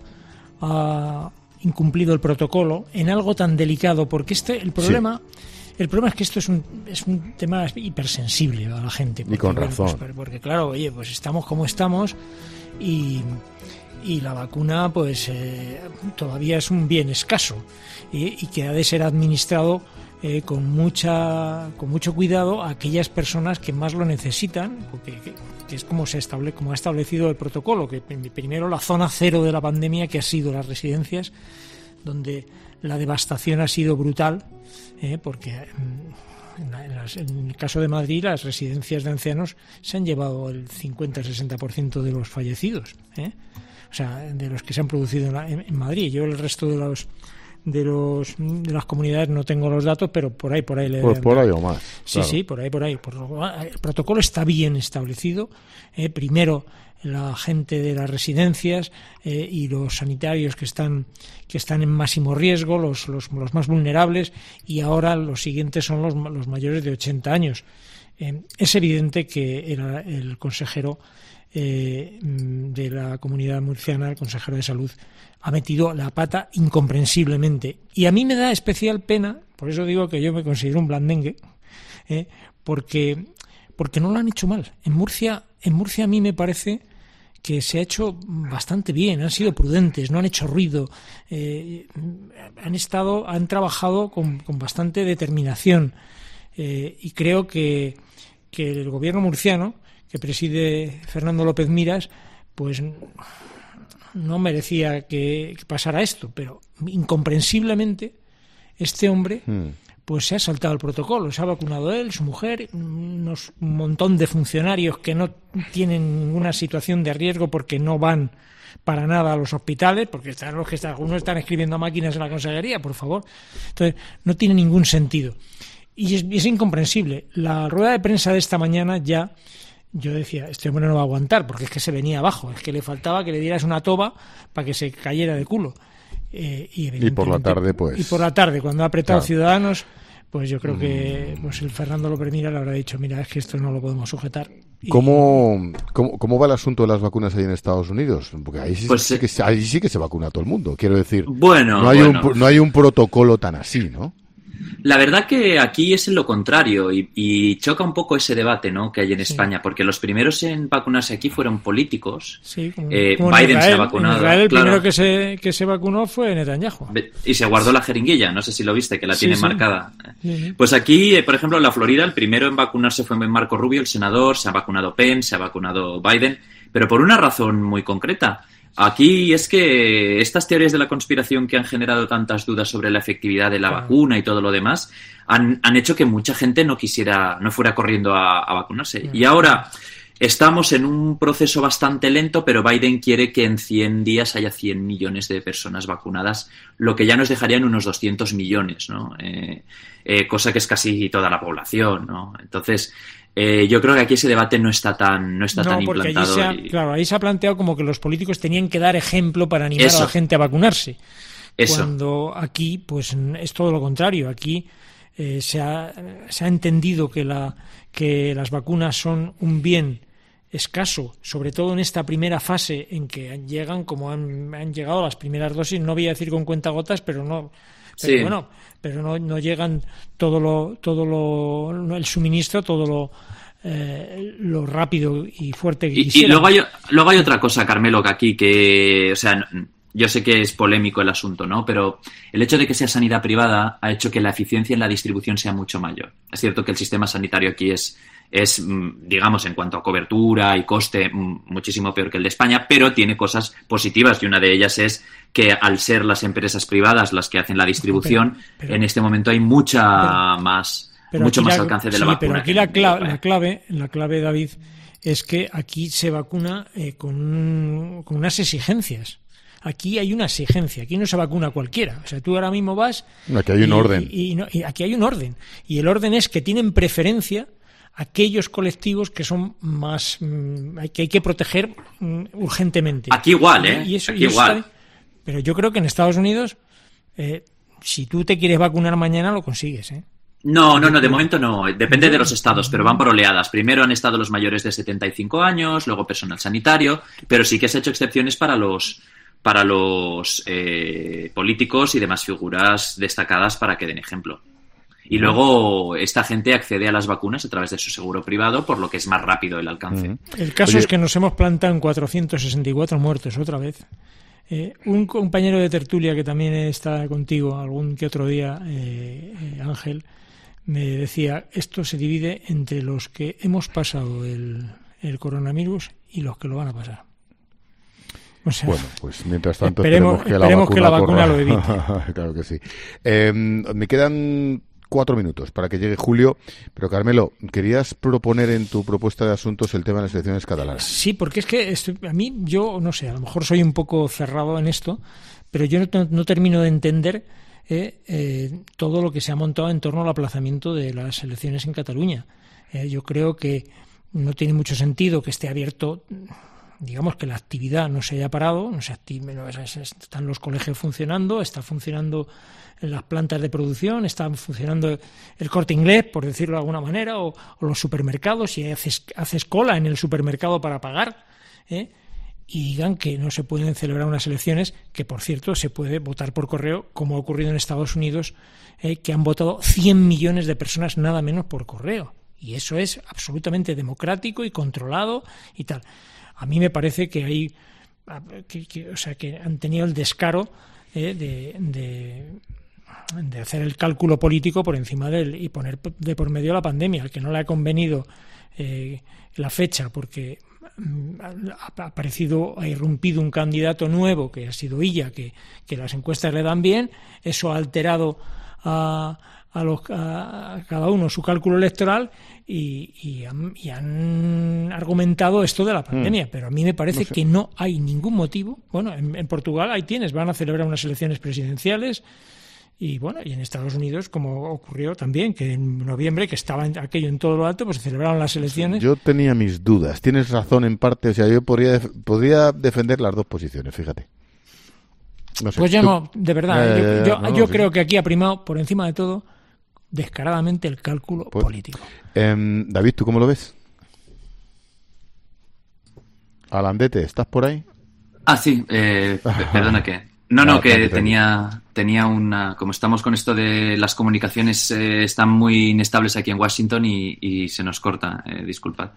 ha incumplido el protocolo en algo tan delicado, porque el problema es que esto es un tema hipersensible a la gente. Porque, y con razón. Porque claro, oye, pues estamos como estamos y la vacuna pues todavía es un bien escaso y que ha de ser administrado con mucho cuidado a aquellas personas que más lo necesitan, porque que es como ha establecido el protocolo, que primero la zona cero de la pandemia, que ha sido las residencias, donde la devastación ha sido brutal, porque en el caso de Madrid las residencias de ancianos se han llevado el 50-60% de los fallecidos, o sea, de los que se han producido en Madrid. Yo el resto de las comunidades no tengo los datos, pero por ahí pues por ahí o más. Sí, claro. Sí, por ahí. El protocolo está bien establecido. Primero la gente de las residencias y los sanitarios que están en máximo riesgo, los más vulnerables, y ahora los siguientes son los mayores de 80 años. Es evidente que el consejero de la Comunidad Murciana, el consejero de Salud, ha metido la pata incomprensiblemente. Y a mí me da especial pena, por eso digo que yo me considero un blandengue, porque no lo han hecho mal. En Murcia a mí me parece que se ha hecho bastante bien, han sido prudentes, no han hecho ruido, han trabajado con bastante determinación, y creo que el gobierno murciano, que preside Fernando López Miras, pues no merecía que pasara esto, pero incomprensiblemente este hombre pues se ha saltado el protocolo, se ha vacunado él, su mujer, un montón de funcionarios que no tienen ninguna situación de riesgo porque no van para nada a los hospitales, porque algunos están escribiendo máquinas en la consejería, por favor. Entonces, no tiene ningún sentido. Y es incomprensible. La rueda de prensa de esta mañana ya, yo decía, este hombre no va a aguantar, porque es que se venía abajo, es que le faltaba que le dieras una toba para que se cayera de culo. Y por la tarde, pues. Y por la tarde, cuando ha apretado Ciudadanos, pues yo creo que pues el Fernando López Miras le habrá dicho, mira, es que esto no lo podemos sujetar. ¿Cómo va el asunto de las vacunas ahí en Estados Unidos? Porque ahí sí que se vacuna a todo el mundo, quiero decir. No hay un protocolo tan así, ¿no? La verdad que aquí es lo contrario y choca un poco ese debate, ¿no?, que hay en España, porque los primeros en vacunarse aquí fueron políticos. Sí, como Biden se ha vacunado. En Israel el primero que se vacunó fue Netanyahu. Y se guardó la jeringuilla, no sé si lo viste, que la tiene marcada. Sí. Pues aquí, por ejemplo, en la Florida, el primero en vacunarse fue Marco Rubio, el senador, se ha vacunado Pence, se ha vacunado Biden, pero por una razón muy concreta. Aquí es que estas teorías de la conspiración que han generado tantas dudas sobre la efectividad de la vacuna y todo lo demás han hecho que mucha gente no fuera corriendo a vacunarse. Y ahora estamos en un proceso bastante lento, pero Biden quiere que en 100 días haya 100 millones de personas vacunadas, lo que ya nos dejaría en unos 200 millones, ¿no? Cosa que es casi toda la población, ¿no? Entonces, yo creo que aquí ese debate no está tan implantado. Ahí se ha planteado como que los políticos tenían que dar ejemplo para animar a la gente a vacunarse. Cuando aquí, pues es todo lo contrario. Aquí se ha entendido que las vacunas son un bien escaso, sobre todo en esta primera fase en que llegan, como han llegado las primeras dosis, no voy a decir con cuentagotas, pero no. Pero no llegan el suministro, todo lo rápido y fuerte que quisieran. Y luego hay otra cosa, Carmelo, que aquí o sea, yo sé que es polémico el asunto, ¿no? Pero el hecho de que sea sanidad privada ha hecho que la eficiencia en la distribución sea mucho mayor. Es cierto que el sistema sanitario aquí es digamos, en cuanto a cobertura y coste, muchísimo peor que el de España, pero tiene cosas positivas, y una de ellas es que al ser las empresas privadas las que hacen la distribución, en este momento hay mucho más alcance de la vacuna. Pero aquí la clave, David, es que aquí se vacuna con unas exigencias. Aquí hay una exigencia, aquí no se vacuna cualquiera. O sea, tú ahora mismo vas... Aquí hay un orden. Y aquí hay un orden. Y el orden es que tienen preferencia aquellos colectivos que son más... que hay que proteger urgentemente. Aquí igual, ¿eh? Aquí igual. Pero yo creo que en Estados Unidos, si tú te quieres vacunar mañana, lo consigues, ¿eh? No, de momento no. Depende de los estados, pero van por oleadas. Primero han estado los mayores de 75 años, luego personal sanitario, pero sí que se ha hecho excepciones para los políticos y demás figuras destacadas para que den ejemplo. Y luego esta gente accede a las vacunas a través de su seguro privado, por lo que es más rápido el alcance. El caso es que nos hemos plantado en 464 muertos otra vez. Un compañero de tertulia que también está contigo algún que otro día, Ángel, me decía, esto se divide entre los que hemos pasado el coronavirus y los que lo van a pasar. O sea, bueno, pues mientras tanto esperemos que la vacuna lo evite. Claro que sí. Me quedan 4 minutos para que llegue Julio, pero Carmelo, querías proponer en tu propuesta de asuntos el tema de las elecciones catalanas. Sí, porque es que a mí, yo no sé, a lo mejor soy un poco cerrado en esto, pero yo no termino de entender todo lo que se ha montado en torno al aplazamiento de las elecciones en Cataluña. Yo creo que no tiene mucho sentido que esté abierto, digamos, que la actividad no se haya parado, están los colegios funcionando, está funcionando en las plantas de producción, está funcionando el Corte Inglés, por decirlo de alguna manera, o los supermercados, si haces cola en el supermercado para pagar, y digan que no se pueden celebrar unas elecciones, que por cierto se puede votar por correo, como ha ocurrido en Estados Unidos, que han votado 100 millones de personas nada menos por correo, y eso es absolutamente democrático y controlado y tal. A mí me parece que hay que han tenido el descaro de hacer el cálculo político por encima y poner de por medio la pandemia. Al que no le ha convenido la fecha porque ha irrumpido un candidato nuevo que ha sido Illa, que las encuestas le dan bien, eso ha alterado a cada uno su cálculo electoral y han argumentado esto de la pandemia, pero a mí me parece que no hay ningún motivo. Bueno, en Portugal ahí van a celebrar unas elecciones presidenciales y bueno, y en Estados Unidos, como ocurrió también, que en noviembre, que estaba aquello en todo lo alto, pues se celebraron las elecciones. Yo tenía mis dudas, tienes razón en parte, o sea, yo podría defender las dos posiciones, fíjate. No sé, pues yo no, de verdad, yo creo que aquí ha primado por encima de todo descaradamente el cálculo político. David, ¿tú cómo lo ves? Alandete, ¿estás por ahí? Sí, perdona que... No, que tenía una... Como estamos con esto de las comunicaciones, están muy inestables aquí en Washington y se nos corta, disculpad.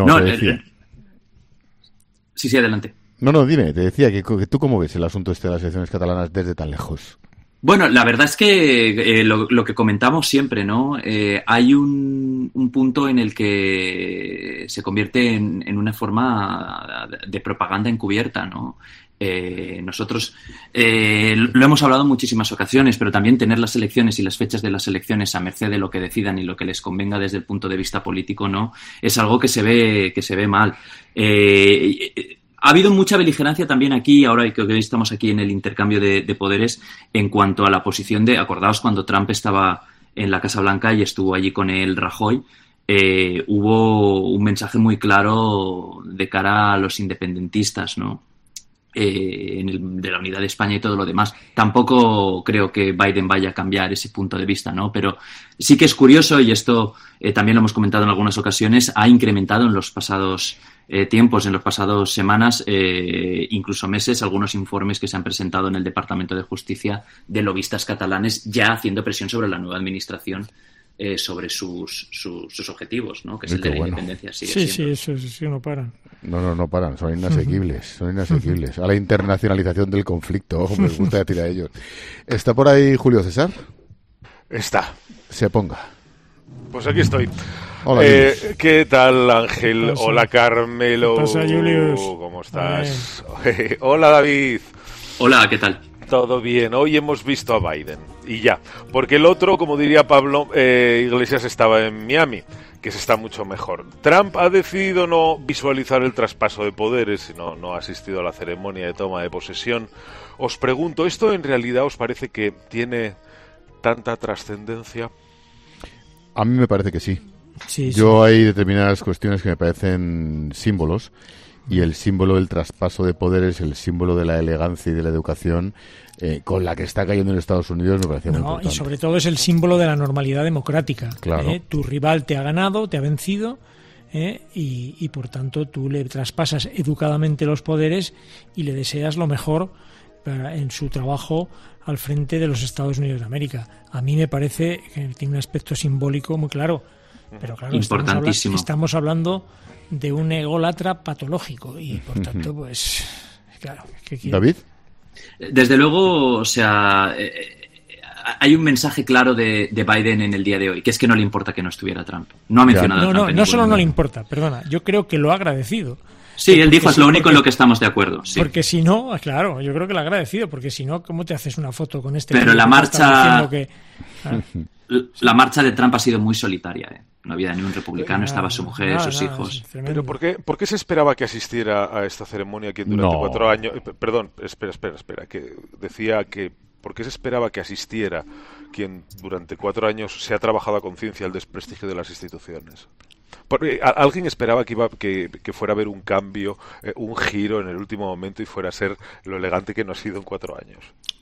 Sí, adelante. No, dime, te decía que tú cómo ves el asunto de las elecciones catalanas desde tan lejos. Bueno, la verdad es que lo que comentamos siempre, ¿no? Hay un punto en el que se convierte en una forma de propaganda encubierta, ¿no? Nosotros lo hemos hablado en muchísimas ocasiones, pero también tener las elecciones y las fechas de las elecciones a merced de lo que decidan y lo que les convenga desde el punto de vista político, ¿no? Es algo que se ve mal. Ha habido mucha beligerancia también aquí, ahora que hoy estamos aquí en el intercambio de poderes, en cuanto a la posición acordaos cuando Trump estaba en la Casa Blanca y estuvo allí con el Rajoy, hubo un mensaje muy claro de cara a los independentistas, ¿no? De la unidad de España y todo lo demás. Tampoco creo que Biden vaya a cambiar ese punto de vista, ¿no? Pero sí que es curioso, y esto también lo hemos comentado en algunas ocasiones, ha incrementado en los pasados tiempos, en las pasadas semanas, incluso meses, algunos informes que se han presentado en el Departamento de Justicia de lobistas catalanes ya haciendo presión sobre la nueva administración sobre sus objetivos, ¿no? Que es el de la independencia. Sí, eso sí, no paran. No paran, son inasequibles, A la internacionalización del conflicto, me gusta decir a ellos. ¿Está por ahí Julio César? Está. Se ponga. Pues aquí estoy. Hola, ¿qué tal, Ángel? Hola, Carmelo. ¿Qué pasa, Julius? ¿Cómo estás? Hola, David. Hola, ¿qué tal? Todo bien, hoy hemos visto a Biden y ya, porque el otro, como diría Pablo, Iglesias estaba en Miami, que se está mucho mejor. Trump ha decidido no visualizar el traspaso de poderes, no ha asistido a la ceremonia de toma de posesión. Os pregunto, ¿esto en realidad os parece que tiene tanta trascendencia? A mí me parece que sí. Sí. Hay determinadas cuestiones que me parecen símbolos, y el símbolo del traspaso de poderes, el símbolo de la elegancia y de la educación con la que está cayendo en Estados Unidos, me parece muy importante. Y sobre todo es el símbolo de la normalidad democrática. Claro. Tu rival te ha ganado, te ha vencido, y por tanto tú le traspasas educadamente los poderes y le deseas lo mejor en su trabajo al frente de los Estados Unidos de América. A mí me parece que tiene un aspecto simbólico muy claro, pero claro, importantísimo. Estamos hablando de un ególatra patológico y por tanto, pues claro. ¿David? Desde luego, o sea, hay un mensaje claro de Biden en el día de hoy, que es que no le importa que no estuviera Trump. No ha mencionado a Trump. No solo no le importa, perdona, yo creo que lo ha agradecido. Sí, él dijo, es lo único en lo que estamos de acuerdo. Sí. Porque si no, claro, yo creo que lo ha agradecido, porque si no, ¿cómo te haces una foto con este? Pero la marcha... La marcha de Trump ha sido muy solitaria, No había ni un republicano, estaba su mujer, sus hijos. Pero ¿por qué se esperaba que asistiera a esta ceremonia quien durante 4 años... Perdón, espera, que decía que... ¿Por qué se esperaba que asistiera quien durante 4 años se ha trabajado a conciencia el desprestigio de las instituciones? Porque alguien esperaba que fuera a haber un cambio, un giro en el último momento y fuera a ser lo elegante que no ha sido en 4 años.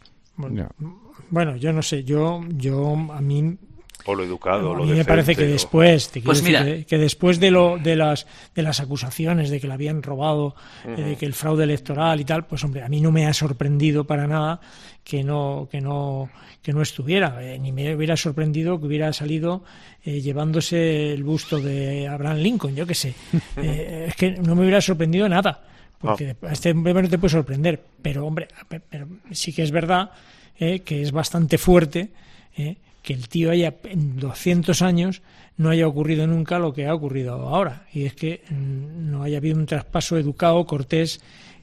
Bueno, yo no sé, yo a mí... O lo educado, a lo mí me parece que después, que después de las acusaciones de que le habían robado, de que el fraude electoral y tal, pues hombre, a mí no me ha sorprendido para nada que no estuviera, ni me hubiera sorprendido que hubiera salido llevándose el busto de Abraham Lincoln, yo qué sé. Es que no me hubiera sorprendido nada, porque a este hombre no te puede sorprender, pero hombre, pero sí que es verdad que es bastante fuerte que el tío en 200 años no haya ocurrido nunca lo que ha ocurrido ahora, y es que no haya habido un traspaso educado, cortés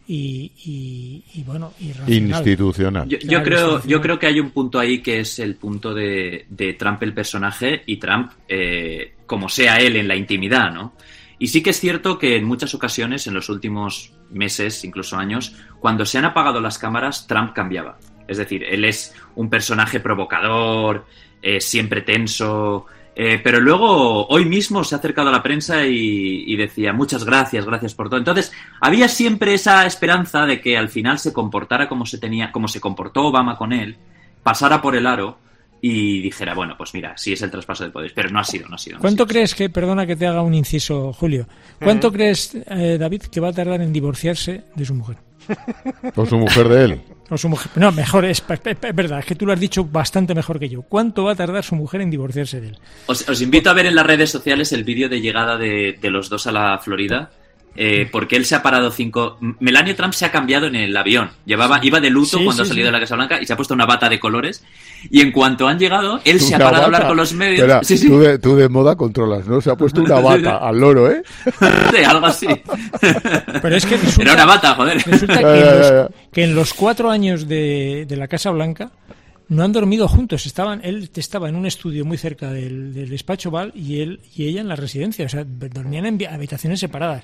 y bueno, y racional. Institucional. Yo creo que hay un punto ahí que es el punto de Trump el personaje y Trump como sea él en la intimidad, ¿no? Y sí que es cierto que en muchas ocasiones, en los últimos meses, incluso años, cuando se han apagado las cámaras, Trump cambiaba. Es decir, él es un personaje provocador, siempre tenso, pero luego hoy mismo se ha acercado a la prensa y decía muchas gracias por todo. Entonces, había siempre esa esperanza de que al final se comportara como se comportó Obama con él, pasara por el aro y dijera, bueno, pues mira, sí es el traspaso de poderes, pero no ha sido. ¿Cuánto crees que, perdona que te haga un inciso, Julio, cuánto crees, David, que va a tardar en divorciarse de su mujer? ¿O su mujer de él? O su mujer. No, mejor, es verdad, es que tú lo has dicho bastante mejor que yo. ¿Cuánto va a tardar su mujer en divorciarse de él? Os invito a ver en las redes sociales el vídeo de llegada de los dos a la Florida, porque él se ha parado Melania Trump se ha cambiado en el avión. Iba de luto cuando ha salido de la Casa Blanca y se ha puesto una bata de colores. Y en cuanto han llegado, él se ha parado a hablar con los medios. Espera, tú de moda controlas, ¿no? Se ha puesto una bata al loro, ¿eh? Sí, algo así. Pero es que resulta, era una bata, joder. Resulta que en los 4 años de la Casa Blanca no han dormido juntos. Él estaba en un estudio muy cerca del despacho Oval y ella en la residencia. O sea, dormían en habitaciones separadas.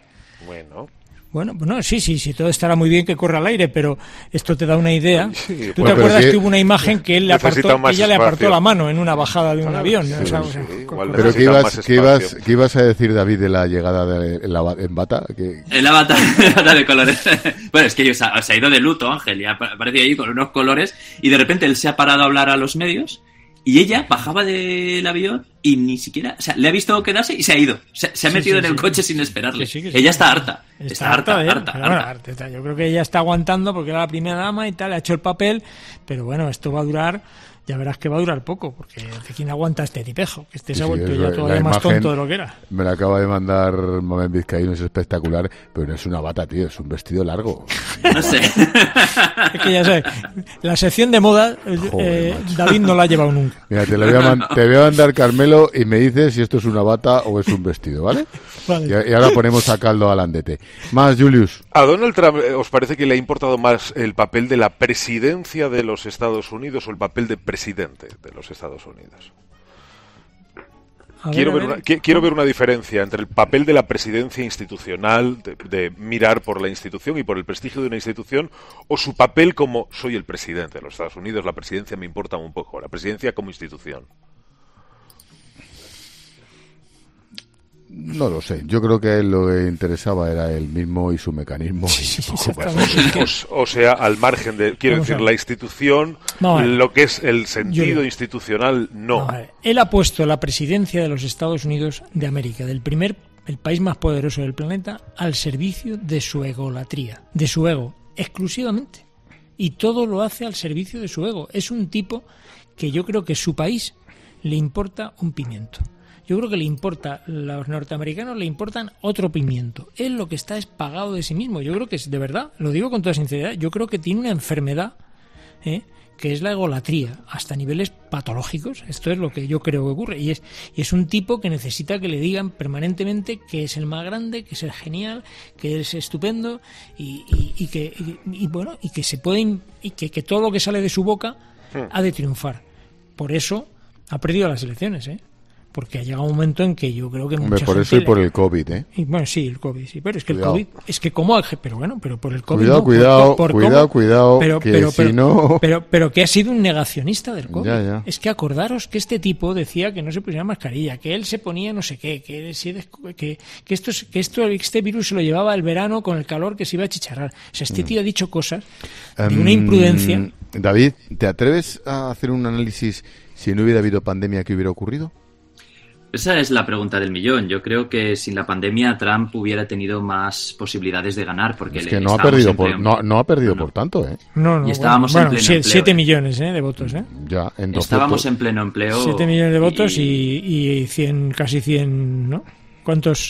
Bueno, sí, todo estará muy bien que corra al aire, pero esto te da una idea. Sí, ¿Tú te acuerdas que hubo una imagen que ella le apartó la mano en una bajada de un avión? Pero ¿qué ibas a decir, David, de la llegada en bata? En la bata de colores. Bueno, es que se ha ido de luto, Ángel, y ha aparecido ahí con unos colores, y de repente él se ha parado a hablar a los medios, y ella bajaba del avión y ni siquiera... O sea, le ha visto quedarse y se ha ido. Se ha metido en el coche sin esperarle. Ella está harta. Está harta. Yo creo que ella está aguantando porque era la primera dama y tal, ha hecho el papel, pero bueno, esto va a durar ya verás que va a durar poco, porque ¿quién aguanta este tipejo? Que se ha vuelto ya todavía más tonto de lo que era. Me la acaba de mandar Mamen Vizcaíno, es espectacular, pero no es una bata, tío, es un vestido largo. No sé. Es que ya sabes, la sección de moda, David no la ha llevado nunca. Mira, te voy a mandar, Carmelo, y me dices si esto es una bata o es un vestido, ¿vale? Vale. Y ahora ponemos a caldo al andete. Más, Julius. ¿A Donald Trump os parece que le ha importado más el papel de la presidencia de los Estados Unidos o el papel de presidente de los Estados Unidos? Quiero ver una diferencia entre el papel de la presidencia institucional, de mirar por la institución y por el prestigio de una institución, o su papel como soy el presidente de los Estados Unidos, la presidencia me importa un poco, la presidencia como institución. No lo sé, yo creo que a él lo que interesaba era él mismo y su mecanismo. O sea, al margen de, quiero decir, la institución, lo que es el sentido institucional, no. Él ha puesto la presidencia de los Estados Unidos de América, el país más poderoso del planeta, al servicio de su egolatría, de su ego, exclusivamente. Y todo lo hace al servicio de su ego. Es un tipo que yo creo que su país le importa un pimiento. Yo creo que le importa, los norteamericanos le importan otro pimiento. Él lo que está es pagado de sí mismo. Yo creo que es, de verdad, lo digo con toda sinceridad, yo creo que tiene una enfermedad, que es la egolatría, hasta niveles patológicos. Esto es lo que yo creo que ocurre. Y es un tipo que necesita que le digan permanentemente que es el más grande, que es el genial, que es estupendo y que se puede, y que todo lo que sale de su boca ha de triunfar. Por eso ha perdido las elecciones, porque ha llegado un momento en que yo creo que mucha gente... Por eso y por el COVID, Y bueno, sí, el COVID, sí, pero es que cuidado. El COVID... Es que como... Pero por el COVID... Cuidado, pero si no... Pero que ha sido un negacionista del COVID. Ya. Es que acordaros que este tipo decía que no se pusiera mascarilla, que él se ponía no sé qué, que este virus se lo llevaba el verano con el calor que se iba a chicharrar. O sea, este tío ha dicho cosas de una imprudencia... David, ¿te atreves a hacer un análisis si no hubiera habido pandemia, qué hubiera ocurrido? Esa es la pregunta del millón. Yo creo que sin la pandemia Trump hubiera tenido más posibilidades de ganar, porque es que no ha perdido por tanto, No, y estábamos en pleno empleo. 7 millones de votos, Ya, estábamos en pleno empleo. 7 millones de votos y 100, casi 100, ¿no? ¿Cuántos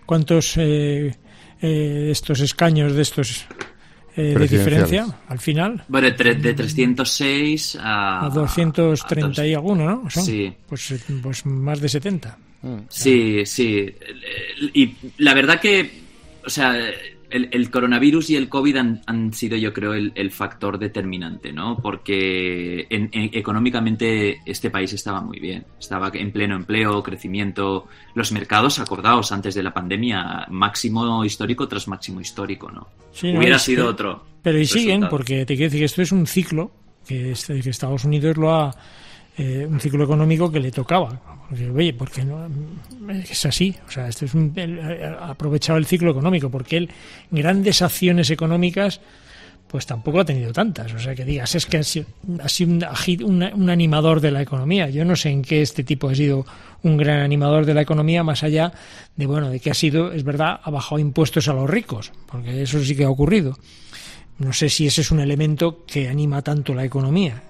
estos escaños de estos de diferencia al final? Bueno, de 306 a 230 y alguno, ¿no? Sí. Pues más de 70. Sí. Y la verdad que, o sea, el coronavirus y el COVID han sido, yo creo, el factor determinante, ¿no? Porque económicamente este país estaba muy bien. Estaba en pleno empleo, crecimiento. Los mercados, acordaos, antes de la pandemia, máximo histórico tras máximo histórico, ¿no? Sí, hubiera sido otro. Pero y resultado. Siguen, porque te quiero decir que esto es un ciclo que Estados Unidos lo ha... un ciclo económico que le tocaba. Porque no es así, o sea, esto es aprovechaba el ciclo económico, porque él grandes acciones económicas pues tampoco ha tenido tantas, o sea, que digas es que ha sido un animador de la economía. Yo no sé en qué este tipo ha sido un gran animador de la economía, más allá de que ha sido, es verdad, ha bajado impuestos a los ricos, porque eso sí que ha ocurrido. No sé si ese es un elemento que anima tanto la economía.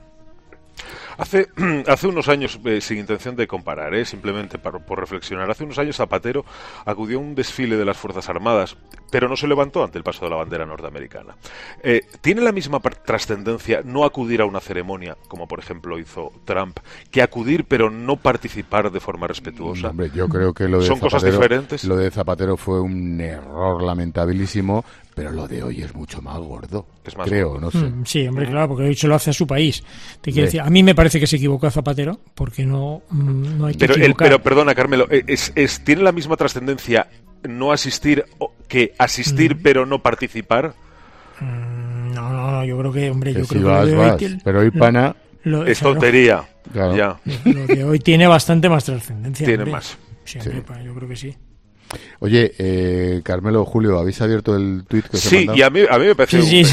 Hace unos años, sin intención de comparar, simplemente por reflexionar, hace unos años Zapatero acudió a un desfile de las Fuerzas Armadas, pero no se levantó ante el paso de la bandera norteamericana. ¿Tiene la misma trascendencia no acudir a una ceremonia, como por ejemplo hizo Trump, que acudir pero no participar de forma respetuosa? Hombre, yo creo que lo de ¿Son cosas diferentes? Lo de Zapatero fue un error lamentabilísimo, pero lo de hoy es mucho más gordo. Es más creo, gordo. No sé. Sí, hombre, claro, porque hoy se lo hace a su país. Te quiero decir, a mí me parece que se equivocó Zapatero, porque no hay que equivocar. Pero perdona, Carmelo, ¿tiene la misma trascendencia no asistir que asistir pero no participar? No, yo creo que, hombre, pero hoy pana es tontería. Claro. Ya. Lo de hoy tiene bastante más trascendencia. Tiene hombre. más. Sí, hombre, yo creo que sí. Oye, Carmelo, Julio, ¿habéis abierto el tuit que os he mandado? Sí, y a mí me parece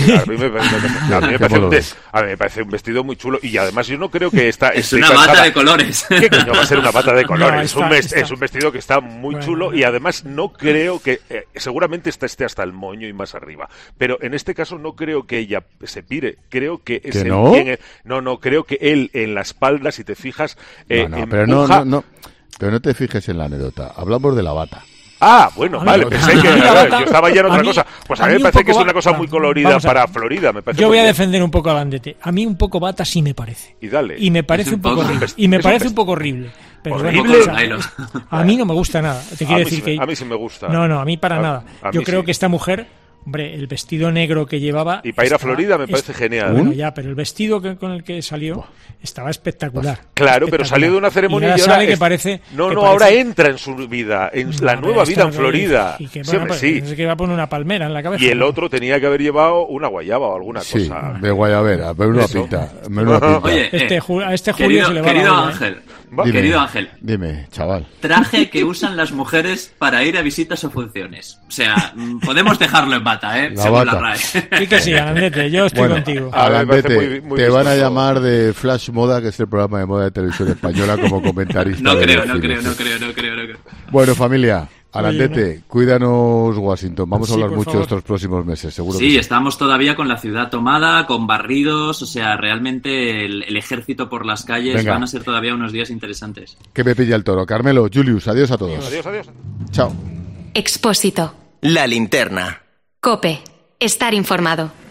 a mí me parece un vestido muy chulo, y además yo no creo que es una bata de colores. ¿Qué coño va a ser una bata de colores? No, es un vestido que está muy chulo, y además no creo que seguramente esté hasta el moño y más arriba, pero en este caso no creo que ella se pire, creo que es él quien no, creo que él en la espalda, si te fijas, pero no te fijes en la anécdota, hablamos de la bata. Ah, bueno, vale, pensé que yo estaba ya en otra cosa. Pues a mí me parece que es una cosa muy colorida para Florida. Me parece. Yo voy a defender un poco a Landete. A mí un poco bata sí me parece. Y dale. Y me parece un poco horrible. Y me parece un poco horrible. Pero horrible. Bueno, a mí no me gusta nada. Te quiero decir que a mí sí me gusta. No, a mí para nada. Yo creo que esta mujer, hombre, el vestido negro que llevaba... Y para ir a Florida me parece genial. Bueno, ya, pero el vestido con el que salió estaba espectacular. Claro, pero salió de una ceremonia y ahora sale que parece... ahora entra en su vida, en la nueva vida en Florida. Y que, bueno, sí. Es que va a poner una palmera en la cabeza. Y el otro tenía que haber llevado una guayaba o alguna cosa. Sí, de guayabera, menuda pinta. Oye, a este Julio se le va querido la Ángel, Dime, querido Ángel. Dime, chaval. Traje que usan las mujeres para ir a visitas o funciones. O sea, podemos dejarlo en bata, ¿eh? La bata. Sí que sí, Alandete, yo estoy contigo. Alandete, te van a llamar de Flash Moda, que es el programa de moda de televisión española, como comentarista. No creo. Bueno, familia, Alandete, cuídanos Washington. Vamos a hablar mucho estos próximos meses, seguro. Sí, estamos todavía con la ciudad tomada, con barridos, o sea, realmente el ejército por las calles. Van a ser todavía unos días interesantes. Que me pilla el toro. Carmelo, Julius, adiós a todos. Adiós. Chao. Expósito. La linterna. COPE. Estar informado.